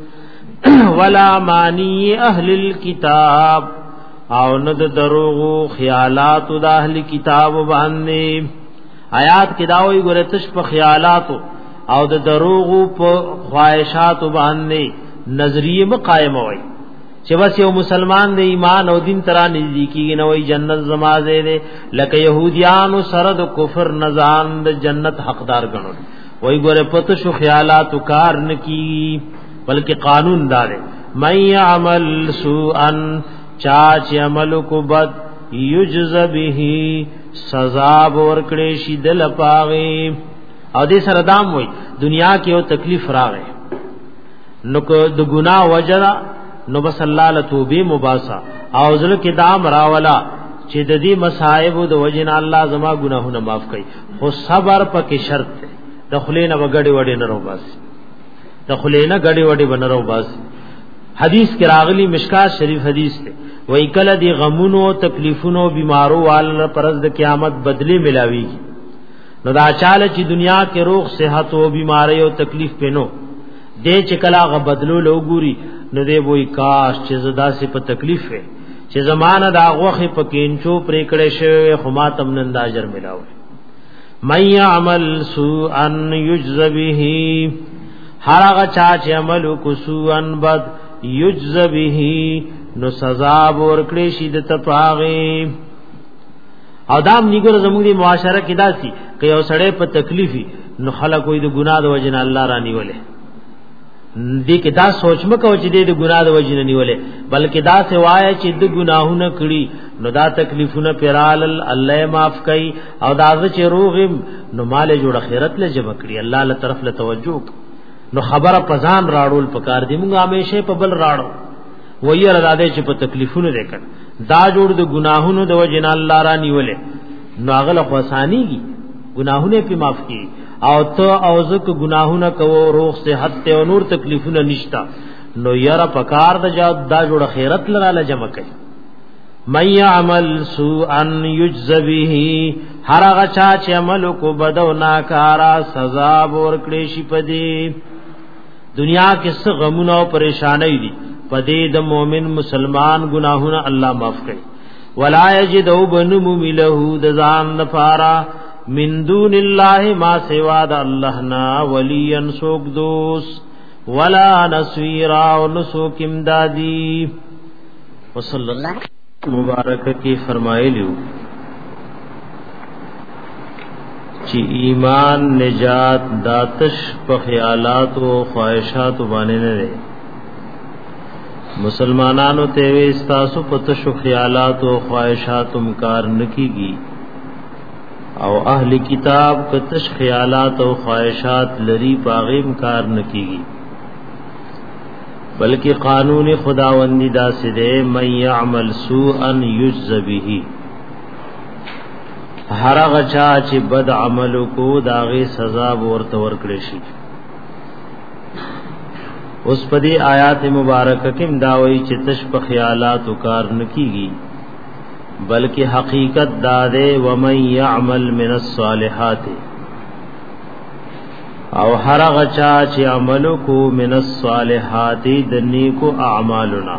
Speaker 1: ولا مانی اهل الكتاب او نه د دروغ خیالاتو د اهل کتاب باندې آیات کې دا وایي ګوره تش په خیالاتو او د دروغ په خواهشاتو باندې نظریه مقایم وای چې بس یو مسلمان د ایمان او دین ترا نزدیکی نه وای جنت زمازه ده لکه يهوديان سره د کفر نزان د جنت حقدار غنول وای ګوره پته شو خیالات کار نکی بلکې قانون دار مَن يعمل سوءا چاچ عمل کو بد یجز به سزا ورکړي شي دل پاغي او دې سره دام وای دنیا کې یو تکلیف راغی نو کو د ګناه وجرا نو بس الله له توبې مباسا او ځل کې دام راولا چې د دې مصائب د وجنا الله زما ګناهونه معاف کړي خو صبر پکې شرط ده د خلینه وګړي وړي نه روباس د خلینه غړي وړي بن روباس حدیث کې راغلی مشکات شریف حدیث ده وای کله دی غمونو تکلیفونو بیمارو وال پرز د قیامت بدلی ملاویږي نو دا چاله چې دنیا کې روغ صحت او بیماری او تکلیف پینو دې چې کلا غ بدلو لوګوري نو دی وای کاش چې زدا سي په تکلیف وي چې زمانہ دا غوخه په کینچو پرې کړې شوی خو ما تم نن دا اجر ملاوي من يعمل سوءا يجز به هر هغه چا چې عمل کو سوءا بد يجز به نو سزا ورکړي شي د تپاغي او دام نیګر زموږ دی معاشره کې داسي که یو سړی په تکلیفي نو خلک وي د ګناه د وجنه الله را نیولې دې کې دا سوچ مکو چې دې د ګناه د وجنه نیولې بلکې دا سوای چې د ګناهونه کړي نو دا تکلیفونه پرال الله معاف کوي او دا چې روغم نو مال جوړ خیرت له جمع کړي الله له طرف له توجه نو خبره پزان راړول پکار دی موږ همیشه په بل راړو وایي را دې چې په تکلیفونه وکړ دا جوړ د ګناهونو د وجنه الله را نیولې نو هغه له خاصانيږي گناہوں پہ معاف کی او تو او زک گناہوں کو روح صحت تے او نور تکلیفوں نشتا نو یرا پکار د جا دا جوړ خیرت لرا جمع کړي من يعمل سوءا يجز به هر هغه چا چې عمل کو بدو ناکارا سزا ورکړي شي پدې دنیا کې څه غمونه او پریشانای دي پدې د مؤمن مسلمان گناہوں الله معاف کړي ولا یجدو بنم مله د ځان لپاره من دون الله ما سوا د الله نا وليا سوق دوست ولا نصيرا ونسوک امدادی وصلی اللہ مبارک کی فرمایلیو چې ایمان نجات داتش په خیالات او خواہشات باندې نه لري مسلمانانو ته وستاسو په شو خیالات او خواہشات مکار نکیږي او اهل کتاب کتش خیالات او خواہشات لری پاغیم کار نکیږي بلکہ قانون خداوندی دا سده من يعمل سوءا يجز به هر غچا چې بد عمل کو داغه سزا ورته ورکړي شي اوس په دې آیات مبارکه کې مداوي چې تش په خیالات او کار نکیږي بلکہ حقیقت دادے ومن يعمل من الصالحات او هر غچا چې عمل کو من الصالحات د نیکو اعمالنا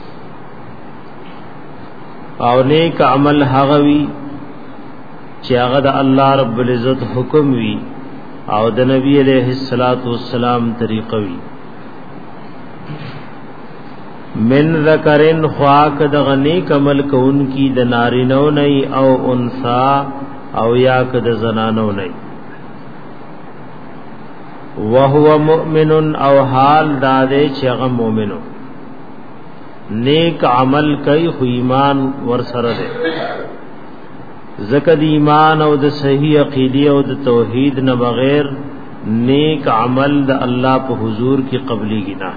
Speaker 1: او نیک عمل هغوی چې هغه د الله رب العزت حکم وی او د نبی علیہ الصلوۃ والسلام طریقه وی من ذکرن خواک د غنی کمل کون کی د نارینو نئی او انثى او یا ک د زنانو نئی وهو مؤمن او حال داده چې هغه مؤمنو نیک عمل کوي خو ایمان ور سره ده زکد ایمان او د صحیح عقیده او د توحید نه بغیر نیک عمل د الله په حضور کې قبلي گنا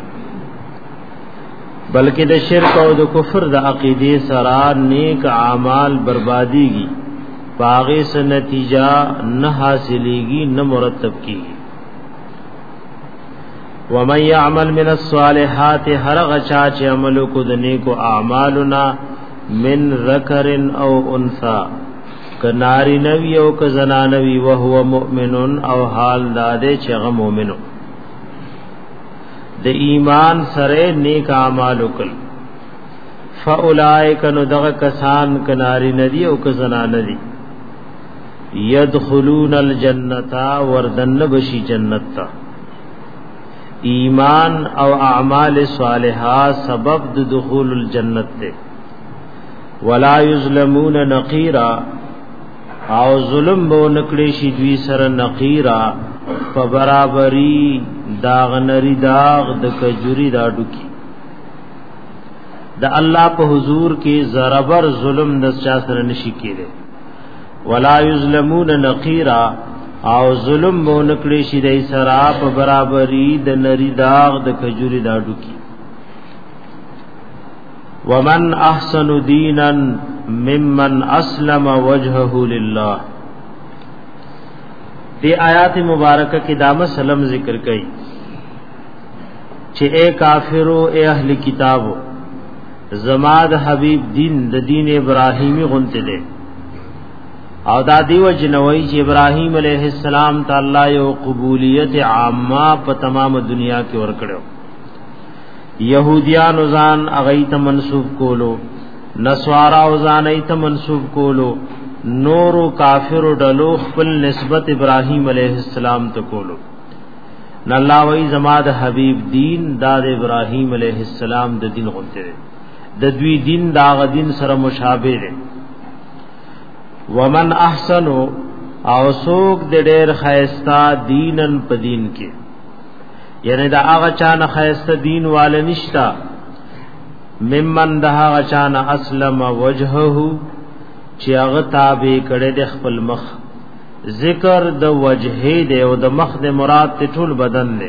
Speaker 1: بلکہ د شرک او د کفر د عقیده سره نیک اعمال بربادیږي باغی سے نتیجہ نہ حاصلېږي نہ مرتب کیږي ومن يعمل من الصالحات هر غچا چې عمل کو د نیکو اعمالنا من ذکر او انثى کناری نوی او ک زنانوی وهو مؤمن او حال داده چې هغه مؤمنو د ایمان سره نیک اعمال وکړ فاولائک نو دغه کسان کناری ندی او ک زنان ندی يدخلون الجنه وردن بشی جنت تا ایمان او اعمال صالحہ سبب د دخول الجنت ته ولا یظلمون نقیرا او ظلم بو نکړي شي دوی سره نقیرا په برابرۍ داغ نری داغ د کجوري دا ډوکی د الله په حضور کې زربر ظلم د چا سره نشي کېده ولا یظلمون نقیرا او ظلم بو نکړي شي د سره په برابرۍ د نری داغ د کجوري دا ډوکی ومن احسن دینا ممن اسلم وجهه لله دی آیات مبارکہ کی دام سلام ذکر کئی چې اے کافرو اے اہل کتابو زماد حبیب دین د دین ابراہیمی غنت دے او دا دیو جنوی چې ابراہیم علیہ السلام تعالی یو قبولیت عامه په تمام دنیا کې ورکړو یهودیان ځان اغیت منسوب کولو، نصارا ځان ایت منسوب کولو، نور کافر ډلو خپل نسبت ابراهیم علیہ السلام ته کولو. نو الله وی زما د حبیب دین دا د ابراهیم علیہ السلام د دین غونته د دوی دین دا غ دین سره مشابه دی. ومن احسن او سوق د ډېر خیستا دینن په دین کې، یعنی دا هغه چانه خیسته دین وال نشتا، ممن دا هغه چانه اسلم وجهه چې هغه تابع کړي د خپل مخ. ذکر د وجهه دی او د مخ د مراد ته ټول بدن دی.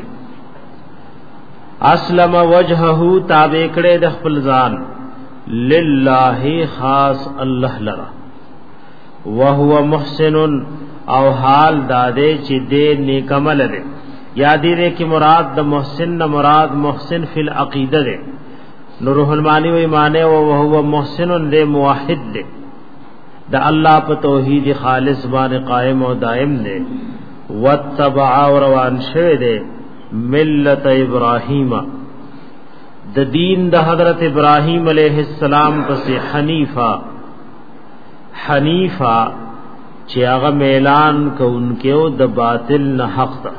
Speaker 1: اسلم وجهه تابع کړي د خپل ځان لله خاص الله لرا، وهو محسن او حال داده چې دې نیک عمل دی. یادی دې کې مراد د محسن نه مراد محسن فی العقیده دی. نور المانی و ایمانه او وهو محسن دې موحد دی، د الله په توحید خالص باندې قائم او دائم دی. واتبع روان شوه دی ملت ابراهیم، د دین د حضرت ابراهیم علیہ السلام پس حنیفہ، حنیفہ چې هغه اعلان کوونکو د باطل نه حق ده.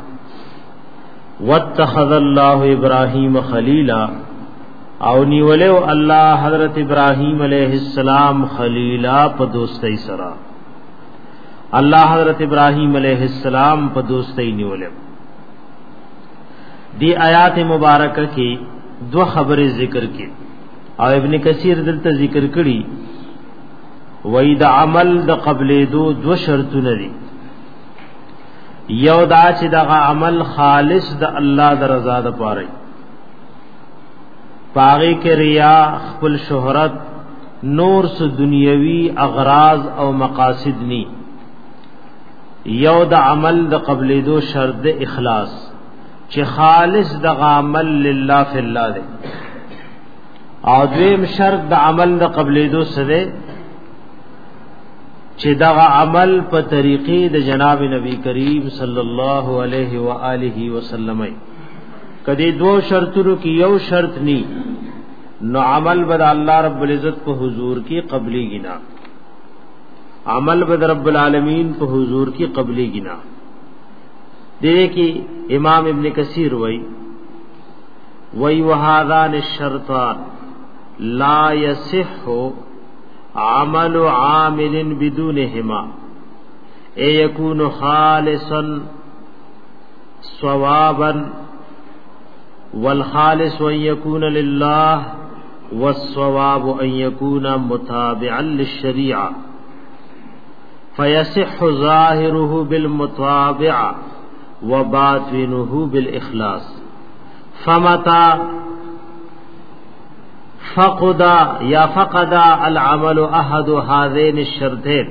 Speaker 1: واتخذ الله ابراهیم خلیلا، او نیولو الله حضرت ابراهیم علیہ السلام خلیلا په دوستۍ سره. الله حضرت ابراهیم علیہ السلام په دوستۍ نیولو. دی آیات مبارکه کې دو خبرې ذکر کې، او ابن کثیر دلته ذکر کړي وای د عمل د قبلې دو دو شرطونه دي. یو دا چې د عمل خالص د الله د رضا د پاره، پاغي کې ریا، خپل شهرت، نور سو دنیوي اغراض او مقاصد ني. یو د عمل د قبلې دو شرط د اخلاص، چې خالص د عمل لله فی الله دی. او دویم شرط د عمل د قبلې دو سره چې دا عمل په طریقې د جناب نبی کریم صلی الله علیه و آله وسلم. کدی دو شرطونو کې یو شرط ني نو عمل بد الله رب العزت په حضور کې قبلي گنا، عمل بد رب العالمین په حضور کې قبلي گنا. دې کې امام ابن کثیر وای وای وهذان الشرطان لا يصح عمل عامل بدونهما، اي يكون خالصا صوابا، والخالص ان يكون لله، والصواب ان يكون متابعا للشريعه، فيصح ظاهره بالمتابعه وباطنه بالاخلاص. فمتى فقد یا فقد العمل احد هذين الشرطين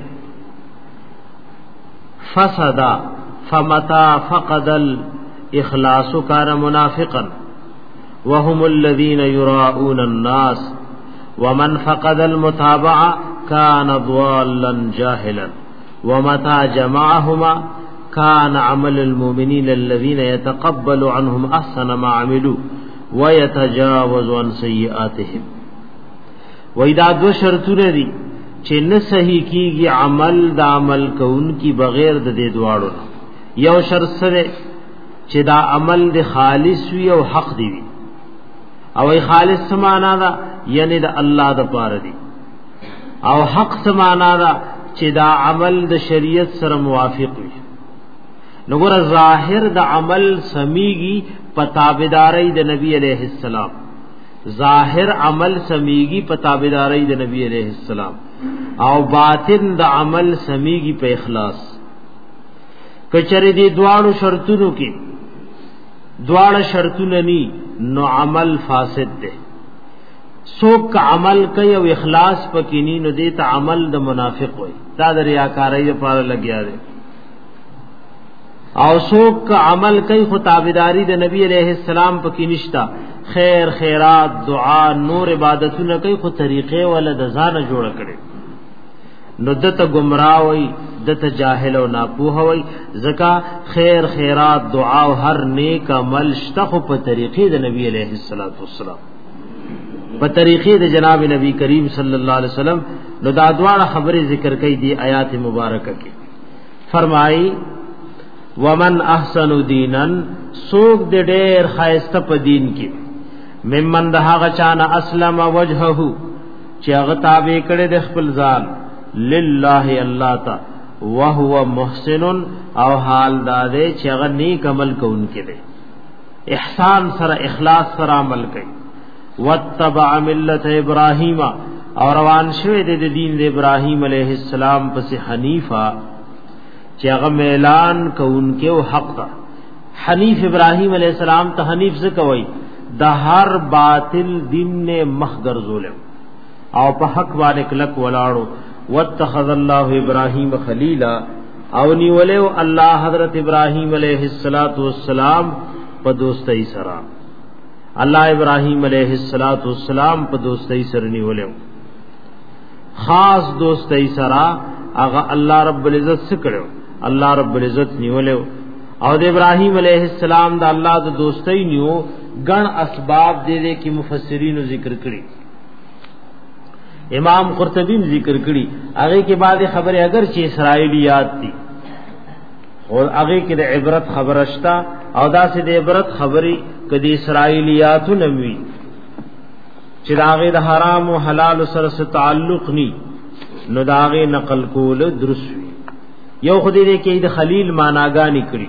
Speaker 1: فسد، فمتى فقد الاخلاص كان منافقا، وهم الذين يراؤون الناس، ومن فقد المتابعه كان ضالا جاهلا، ومتى جمعهما كان عمل المؤمنين الذين يتقبل عنهم احسن ما عملوا ويتجاوز عن سيئاتهم. وإذا دو شرطونه دي چې نه صحیح کیږي عمل د عمل کون کی بغیر د دې دواړو. یو شرط سره چې دا عمل د خالص وي او حق دی وي، او ای خالص سمانا دا یعنی د الله د پاره دی، او حق سمانا دا چې دا عمل د شریعت سره موافق وي. نګور ظاهر د عمل سمیږي پتابداري د نبی علیہ السلام، ظاهر عمل سمیږي پتابداري د نبی علیہ السلام، او باطن د عمل سمیږي په اخلاص. کچری دی دواړو شرطونو کې دواړه شرطونه ني نو عمل فاسد ده. څوک عمل کوي او اخلاص پکې ني نو دې ته عمل د منافق وي، دا د ریاکارۍ لپاره لګیا دی. او څوک عمل کوي خو تابعداري د نبی علیہ السلام پکې نشتا، خیر خیرات دعا نور عبادتونه کوي خو طریقې ولا د ځانه جوړ کړي، نو دته گمراه وي، دته جاهل او ناپوه وي. زکا خیر خیرات دعا او هر نیک عمل شته خو په طریقې د نبی علیہ الصلوۃ والسلام. په طریقې د جناب نبی کریم صلی الله علیه وسلم نو دا دواړه خبرې ذکر کړي دي آیات مبارکه کې. فرمایي ومن احسن دینن سوق د ډېر خایسته په دین کې ممن ده هغه چانه اسلم وجهه چې هغه تابع کړي د خپل ځان لله الله تا وهو محسن او حال داده چې هغه نیک عمل کوونکی دی احسان سره اخلاص سره عمل کوي واتبع ملت ابراهیم او روان شوی د دین د ابراهیم علیه السلام پس حنیفا چې هغه اعلان کوونکی او حق دا حنیف ابراهیم علیہ السلام ته حنیف څه کوي د هر باطل دین نه مخگر ظلم او په حق باندې کلک ولاړو واتخذ الله ابراهیم خلیلا او نیولو الله حضرت ابراهیم علیہ الصلات والسلام په دوستۍ سره الله ابراهیم علیہ الصلات والسلام په دوستۍ سره نیولو خاص دوستۍ سره هغه الله رب العزت سره کړو الله رب العزت نیولو او د ابراهیم علیہ السلام د الله د دوستۍ نیو ګڼ اسباب دې دې کې مفسرین ذکر کړي امام قرطبی ذکر کړي هغه کې بعد خبره اگر چې اسرائیلیات دي او هغه کې د عبرت خبرشتا او دا سه د عبرت خبري کدي اسرائیلیات نوي چې داغه د حرام او حلال سره تعلق ني نو داغه نقل کول درست وي یو خدای دې کې د خلیل معناګانی کړي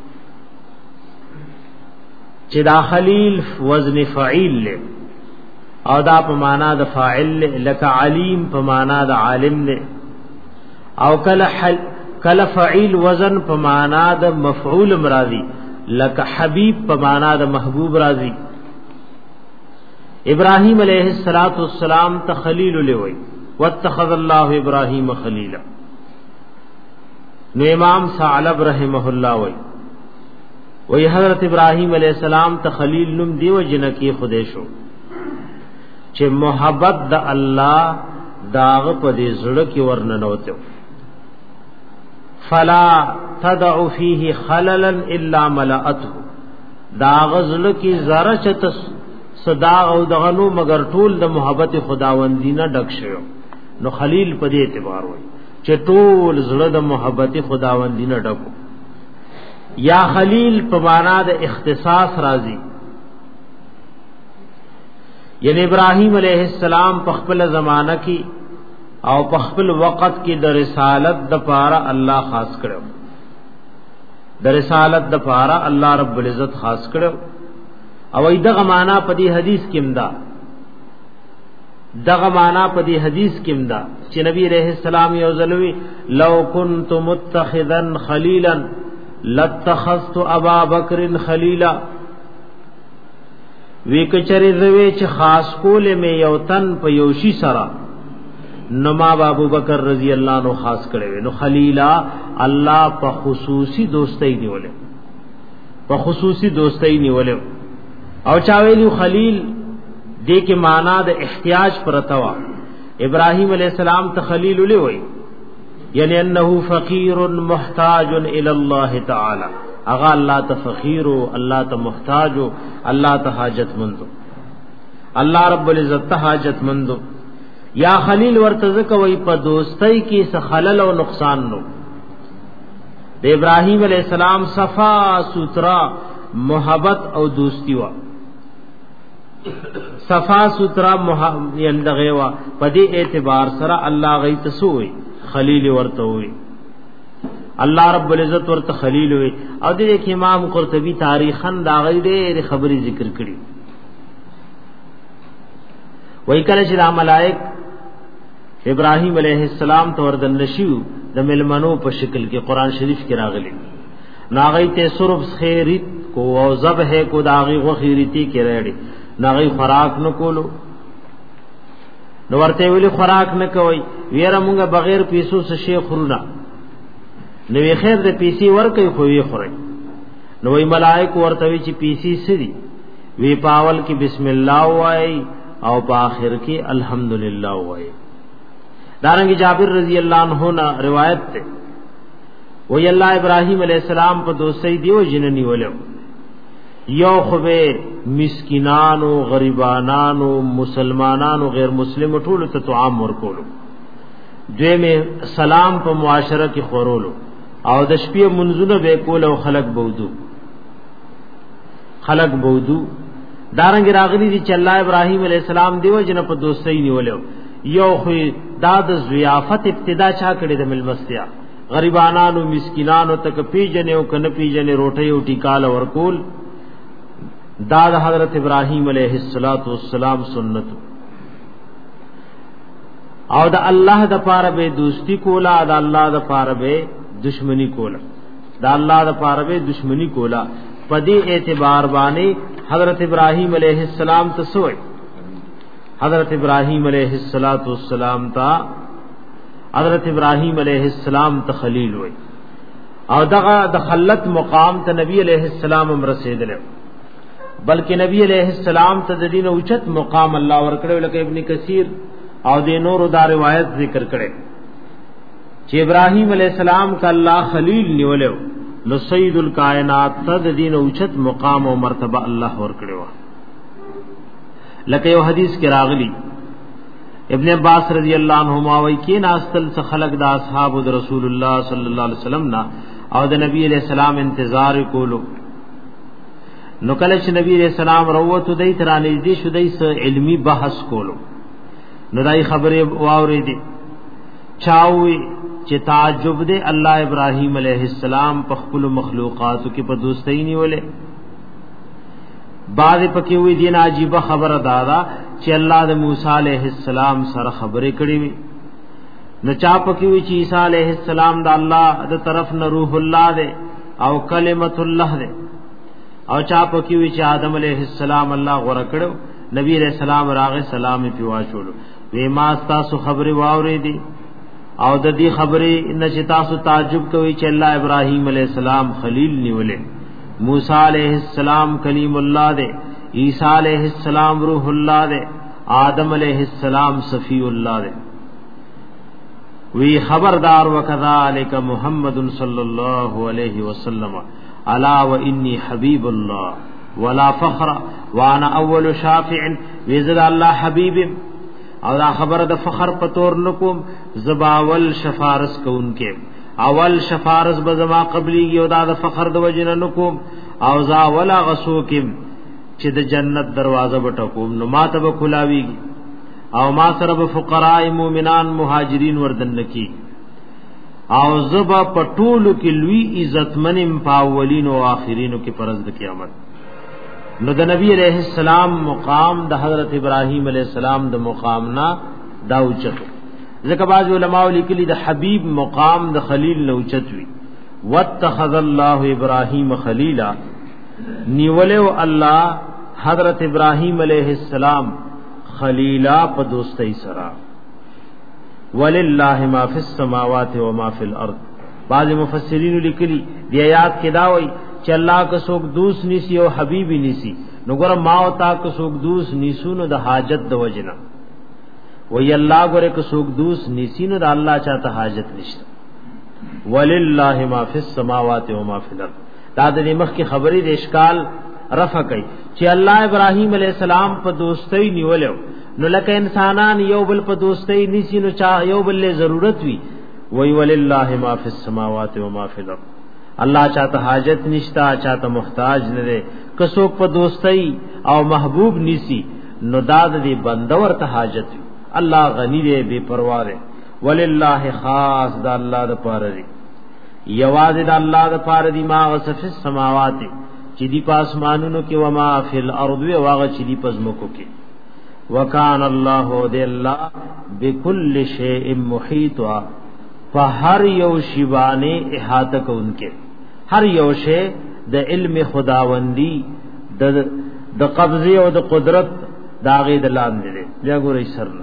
Speaker 1: چې دا خلیل وزن فعیل له او دا په معنا د فاعل لک علیم په معنا د عالم له او کله حل کله فعیل وزن په معنا د مفعول مرادی لک حبیب په معنا د محبوب راضی ابراهیم علیہ الصلات والسلام تخلیل لوی واتخذ الله ابراهیم خلیلا نو امام ثعلب رحمه الله وی وی حضرت ابراهیم علیہ السلام تخلیل نم دیو جنکی خدای شو چې محبت د الله داغ په دې زړه کې ورننوته فلا تدع فيه خللا الا ملأته داغ زړه کې ذره چت صدا او دغنو مگر ټول د محبت خداوندی نه ډک شو نو خلیل په دې اعتبار وای چې ټول زړه د محبت خداوندی نه ډکو یا خلیل په معنا د اختصاص راځي یعنی ابراهیم علیہ السلام په خپل زمانہ کې او په خپل وخت کې د رسالت د پاره الله خاص کړو د رسالت د پاره الله رب العزت خاص کړو او دغه معنا په دې حدیث کې امدا دغه معنا په دې حدیث کې امدا چې نبی علیہ السلام یو ځلوي لو كنت متخذا خلیلا لاتخذت ابا بکر خلیلا وی کچری زوی چې خاص کول می یو تن په یوشي سرا نو ما ابو بکر رضی الله عنه خاص کړي نو خلیلا الله په خصوصي دوستۍ نیولې په خصوصي دوستۍ نیولې او چا ویلو خلیل دې کې معنا د احتیاج پرتوا ابراهیم علیہ السلام ته خلیل ولې وای یعنی انه فقیر محتاج الی الله تعالی اغا اللہ تا فقیر اللہ تا محتاج اللہ تا حاجت مند اللہ رب العزت تا حاجت مند یا خلیل ورتزک وی په دوستۍ کې څه خلل او نقصان نو د ابراهیم علیہ السلام صفا سترا محبت او دوستی وا صفا سترا یندغه وا په دې اعتبار سره الله غي تسوي خلیل ورته وي الله رب العزت ورته خلیل وي او دې کې امام قرطبی تاریخن دا غي ډېر خبري ذکر کړي وای کله چې د ملائک ابراهیم علیہ السلام ته وردن نشیو د ملمنو په شکل کې قران شریف کې راغلي ناغی ته سرب خیرت کو او ذبح کو داغي غو خیرتی کې راړي ناغی خوراک نو کولو نو ورته ویلي خوراک نه کوي ویره مونږه بغیر پیسو څخه شیخ خورنا نو وی خیر د پیسي ورکه خو وی خوري نو وی ملائک ورته وی چې پیسي سړي وی پاول کې بسم الله وای او په اخر کې الحمدلله وای دارنګ جابر رضی الله عنه نا روایت ته وی الله ابراهیم علیہ السلام په دوستۍ دیو جننی ولو یو خوبه مسکینانو غریبانانو مسلمانانو غیر مسلم ټول ته طعام ورکولو دویمه سلام په معاشره کې خورولو او د شپې منځونه به کول او خلق بودو خلق بودو دارنګ راغلی دي چې الله ابراهيم عليه السلام دیو جن په دوستۍ نیولو یو خو داد ضیافت ابتدا چا کړی د ملمستیا غریبانانو مسکینانو تک پیجنې او کنه پیجنې روټي او ټیکال ورکول دا د حضرت ابراهيم عليه السلام سنت او د الله د پاره به دوستی کولا د الله د پاره به دشمنی کولا د الله د پاره به دشمنی کولا پدی اعتبار باندې حضرت ابراهيم عليه السلام تسوي حضرت ابراهيم عليه السلام تا حضرت ابراهيم عليه السلام ته خلیل وي او دغه د خلت مقام ته نبی عليه السلام هم رسیدل بلکې نبی عليه السلام ته د دین اوچت مقام الله ورکړو لکه ابن کثیر او د نور دا روایت ذکر کړي چې ابراهيم عليه السلام کا الله خلیل نیولو نو سید الکائنات ته د دین اوچت مقام او مرتبه الله ورکړو لکه یو حدیث کې راغلی ابن عباس رضی اللہ عنہما وی کی ناستل سے خلق دا اصحاب دا رسول اللہ صلی اللہ علیہ وسلم نا او دا نبی علیہ السلام انتظار کولو نو کلچ نبی علیہ السلام روتو دی ترانی دی شو دی سا علمی بحث کولو نو دای خبر واوری دی چاوی چی تعجب دے اللہ ابراہیم علیہ السلام پخپل مخلوقاتو کی پر دوستی نہیں ولے بعد پکې وی دین عجیب خبر دادا چې الله د موسی علیہ السلام سره خبرې کړې وي نو چا پکې وی چې عیسی علیہ السلام د الله د طرف نه روح الله دی او کلمت الله دی او چا پکې وی چې آدم علیہ السلام الله غوړه کړو نبی علیہ السلام راغه سلام په واچولو وی ما تاسو خبرې واورې دي او د دې خبرې نه چې تاسو تعجب کوئ چې الله ابراهیم علیہ السلام خلیل نیولې موسی علیہ السلام کلیم اللہ دے عیسی علیہ السلام روح اللہ دے آدم علیہ السلام صفی اللہ دے وی خبردار وکذالک محمد صلی اللہ علیہ وسلم الا و انی حبیب اللہ ولا فخر وانا اول شافع وزد اللہ حبیب او دا خبر د فخر پتور نکوم زباول شفارس کو ان کے اول شفارس بزما قبلی یو دا د فخر د وجنه نکوم او ذا ولا غسوکم چې د جنت دروازه بټکوم نو ما ته کلاویږي او ما سره به فقراء مومنان مهاجرین وردن کی او زبا پټولو کې لوی عزت منم پاولین او اخرینو کې پرز د قیامت نو د نبی علیہ السلام مقام د حضرت ابراہیم علیہ السلام د مقامنا دا اوچت ځکه بعض علماء لیکلي د حبیب مقام د خلیل نو چتوي واتخذ الله ابراهيم خليلا نیولو الله حضرت ابراهيم عليه السلام خلیلا په دوستۍ سره ولله ما فی السماوات و ما فی الارض بعض مفسرین لیکلي دی آیات کې دا وایي چې الله که څوک دوست نیسی او حبیب نیسی نو ګره ما او تا که څوک دوست نیسونو د حاجت د وجنه وی الله ګره که څوک دوست نیسینو د الله چاته حاجت نشته ولله ما فی السماوات و ما فی الارض دا د مخ کی خبرې د اشکال رفع کړي چې الله ابراهیم علیہ السلام په دوستۍ نیولو نو لکه انسانان یو بل په دوستۍ نیسینو چا یو بل له ضرورت وی وی ولله ما فی السماوات و ما فی الارض الله چاته حاجت نشتا چاته محتاج نه ده که څوک په دوستۍ او محبوب نیسی نو داد دی بندور ته حاجت وی الله غنی دی بے پروا دی ولله خاص د الله د پاره دی یواز د الله د پاره دی ما غصف السماوات چې دی پاسمانونو کې و ما فی الارض و واغ چې دی پزمکو کې وکان الله دی الله بكل شیء محیط فهر یو شیبانه احاطه کوونکې هر یو شی د علم خداوندی د د قبضه او د قدرت داغه د لاندې دی بیا ګورئ سرنا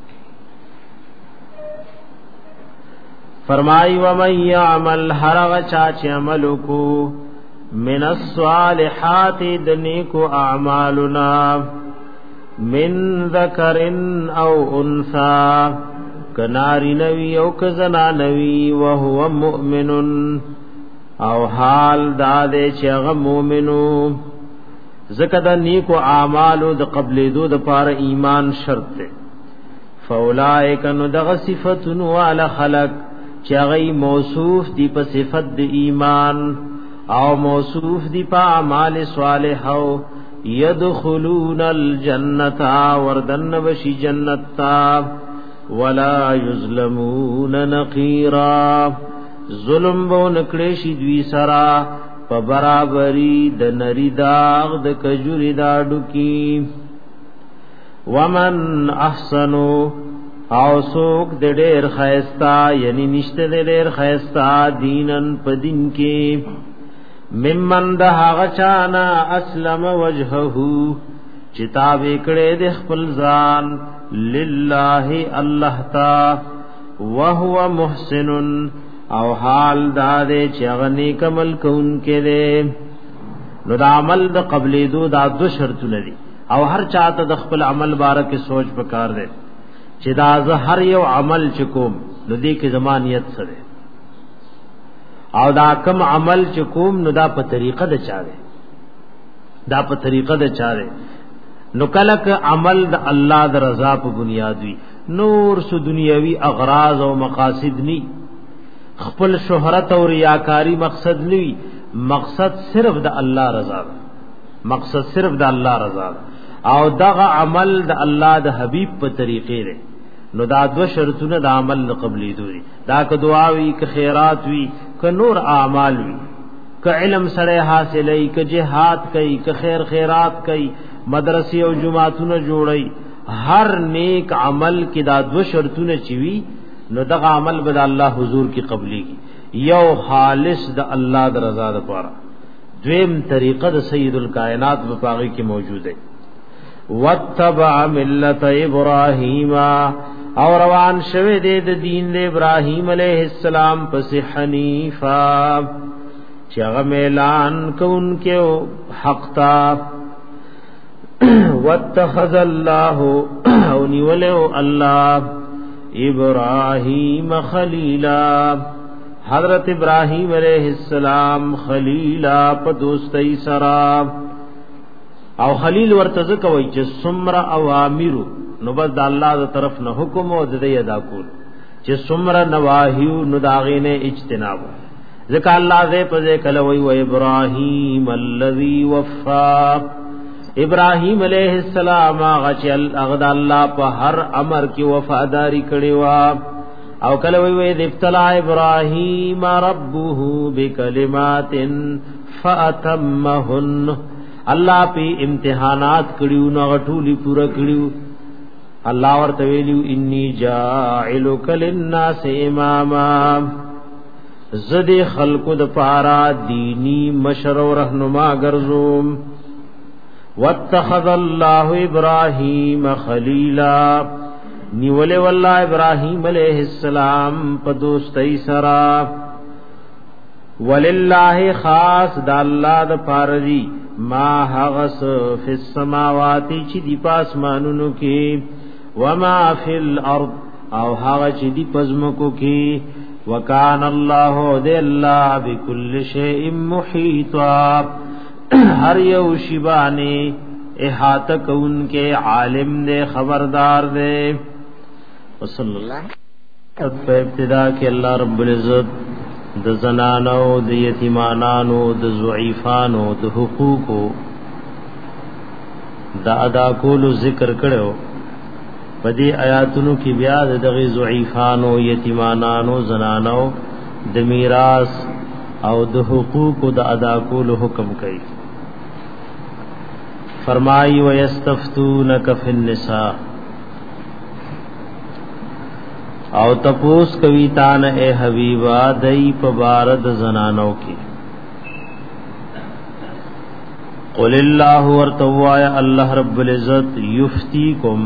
Speaker 1: فرمائی ومن یعمل حرغ چاچ عملو کو من الصالحات دنیکو اعمالنا من ذکر او انثى کناری نوی او کزنا نوی وهو مؤمن او حال دادے چغ مومنو زکه د نیکو اعمالو د قبلې دو د پاره ایمان شرط ده. فاولائک نو دغه صفاتون والا خلق چغی موصوف دی په صفت د ایمان او موصوف دی په اعمال صالحو يدخلون الجنه وردن وشي جنتا ولا یظلمون نقیرا ظلم بو نکړي شي دوی سرا په برابرۍ د نری داغ د کجوري داډو کی. ومن احسنو او سوک د ډېر خیستا یعنی نشته د ډېر خیستا دینن پدین کې ممن د هغه چانا اسلم وجهه چتاب کړه د خپل ځان لله الله تا وهو محسن او حال دادے چغنی کمل کون کې دے. نو دا عمل د قبلې دو دا دو شرطونه دي او هر چاته د خپل عمل باره کې سوچ پکار دے چې دا زه هر یو عمل چکوم نو دې کې زمانیت سره او دا کم عمل چکوم نو دا په طریقه د چا دے دا په طریقه د چا دے. نو کلک عمل د الله د رضا په بنیاد وی نور سو دنیاوی اغراض او مقاصد نی خپل شهرت او ریاکاری مقصد نی مقصد صرف د الله رضا مقصد صرف د الله رضا او دغه عمل د الله د حبیب په طریقې لري. نو دا دو شرطونه د عمل قبلې دوی دا که دعا وی که خیرات وی که نور اعمال وی که علم سره حاصلې که جهاد کوي که خیر خیرات کوي مدرسې او جماعتونه جوړي هر نیک عمل کې دا دو شرطونه چوي نو دغه عمل به د الله حضور کې قبليږي. یو خالص د الله د رضا لپاره دویم طریقه د سید الکائنات په پاغي کې موجود ہے. واتبع ملت ابراهیم او روان شوه د دین د ابراهیم علیه السلام پس حنیفا چې هغه اعلان کوونکو حق تا. واتخذ الله او نیولو الله ابراهیم خلیلا حضرت ابراهیم علیہ السلام خلیلا په دوستۍ سرا او خلیل ورته کوي چې سمر اوامر نو بس د الله تر طرف نه حکم او د دې ادا کول چې سمر نواهی نو داغینه اجتناب ځکه الله دې په ځای کله وی و ابراهیم الذی وفا ابراهیم علیہ السلام هغه چې هغه الله په هر امر کې وفاداری کړی و او کله وی وی ابتلا ابراهیم ربه بکلمات فاتمهن الله په امتحانات کړیو نو ټولي پورا کړیو. الله ورته ویلو انی جاعلک للناس اماما زدی خلق د پارا دینی مشر او رهنما ګرځوم. واتخذ الله ابراهیم خلیلا نیولے والله ابراهیم علیہ السلام په دوستۍ سرا. وللله خاص د الله د پارجی ما هغس فی السماوات چې دی پاسمانونو کې وما فی الارض او هغه چې دی پزمکو کې وکان الله ذی الله بكل شیء محیطا ہر یو شیبانی احاطہ کون کے عالم دے خبردار دے. وصلی اللہ په ابتدا کې الله رب العزت د زنانو د یتیمانانو د ضعیفانو د حقوقو د ادا کولو ذکر کړو. په دې آیاتونو کې بیا د ضعیفانو یتیمانانو زنانو د میراث او د حقوقو د ادا کولو حکم کوي. فرمائی وَيَسْتَفْتُونَكَ فِي النِّسَاءِ او تپوس کوي تان اے حبیبا دای په بارد زنانو کې. قل الله ورتوایا الله رب العزت یفتیکم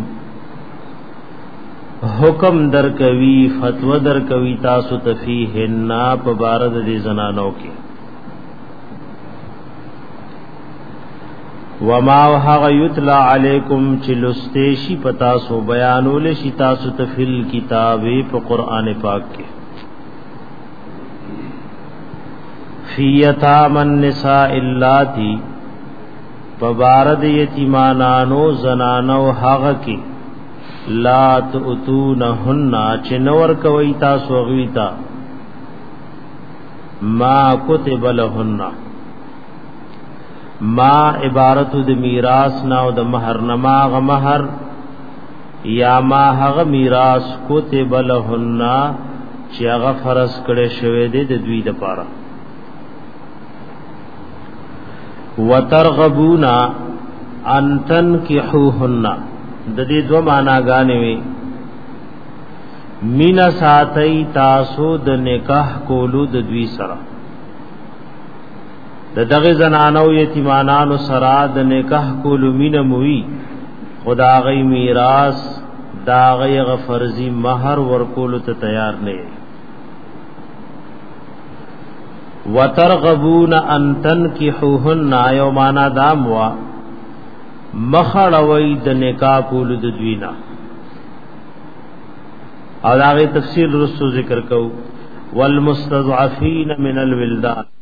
Speaker 1: حکم در کوي فتوا در کوي تاسو تفیهن په بارد دي زنانو کې. وما وحغ یتلا علیکم چلستیشی پتاسو بیانول شی تاسو تفل کتابی پا قرآن پاک کے فی یتام النساء اللاتی فبارد یتیمانانو زنانو حق کی لا تؤتونهن چنور کوي تاسو غویتا ما کتب لهن ما عبارت د میراث نا او د مہر نما غ مہر یا ما هغه میراث کتب لهن چې هغه فرض کړي شوی دی د دوی لپاره وترغبونا ان تنكحوهن د دې دوه معناګانې وي مینا ساتي تاسو د نکاح کولو د دوی سره د دغه زنانو یتیمانانو سره د نکاح کولو مینا موي خدا غي میراث دا غي غفرزي مہر ورکول ته تیار نه وترغبون ان تنكحوهن يومانا داموا مخړوي د نکاح کول د دوینا او دا غي تفصیل رسو ذکر کو والمستضعفين من الولدان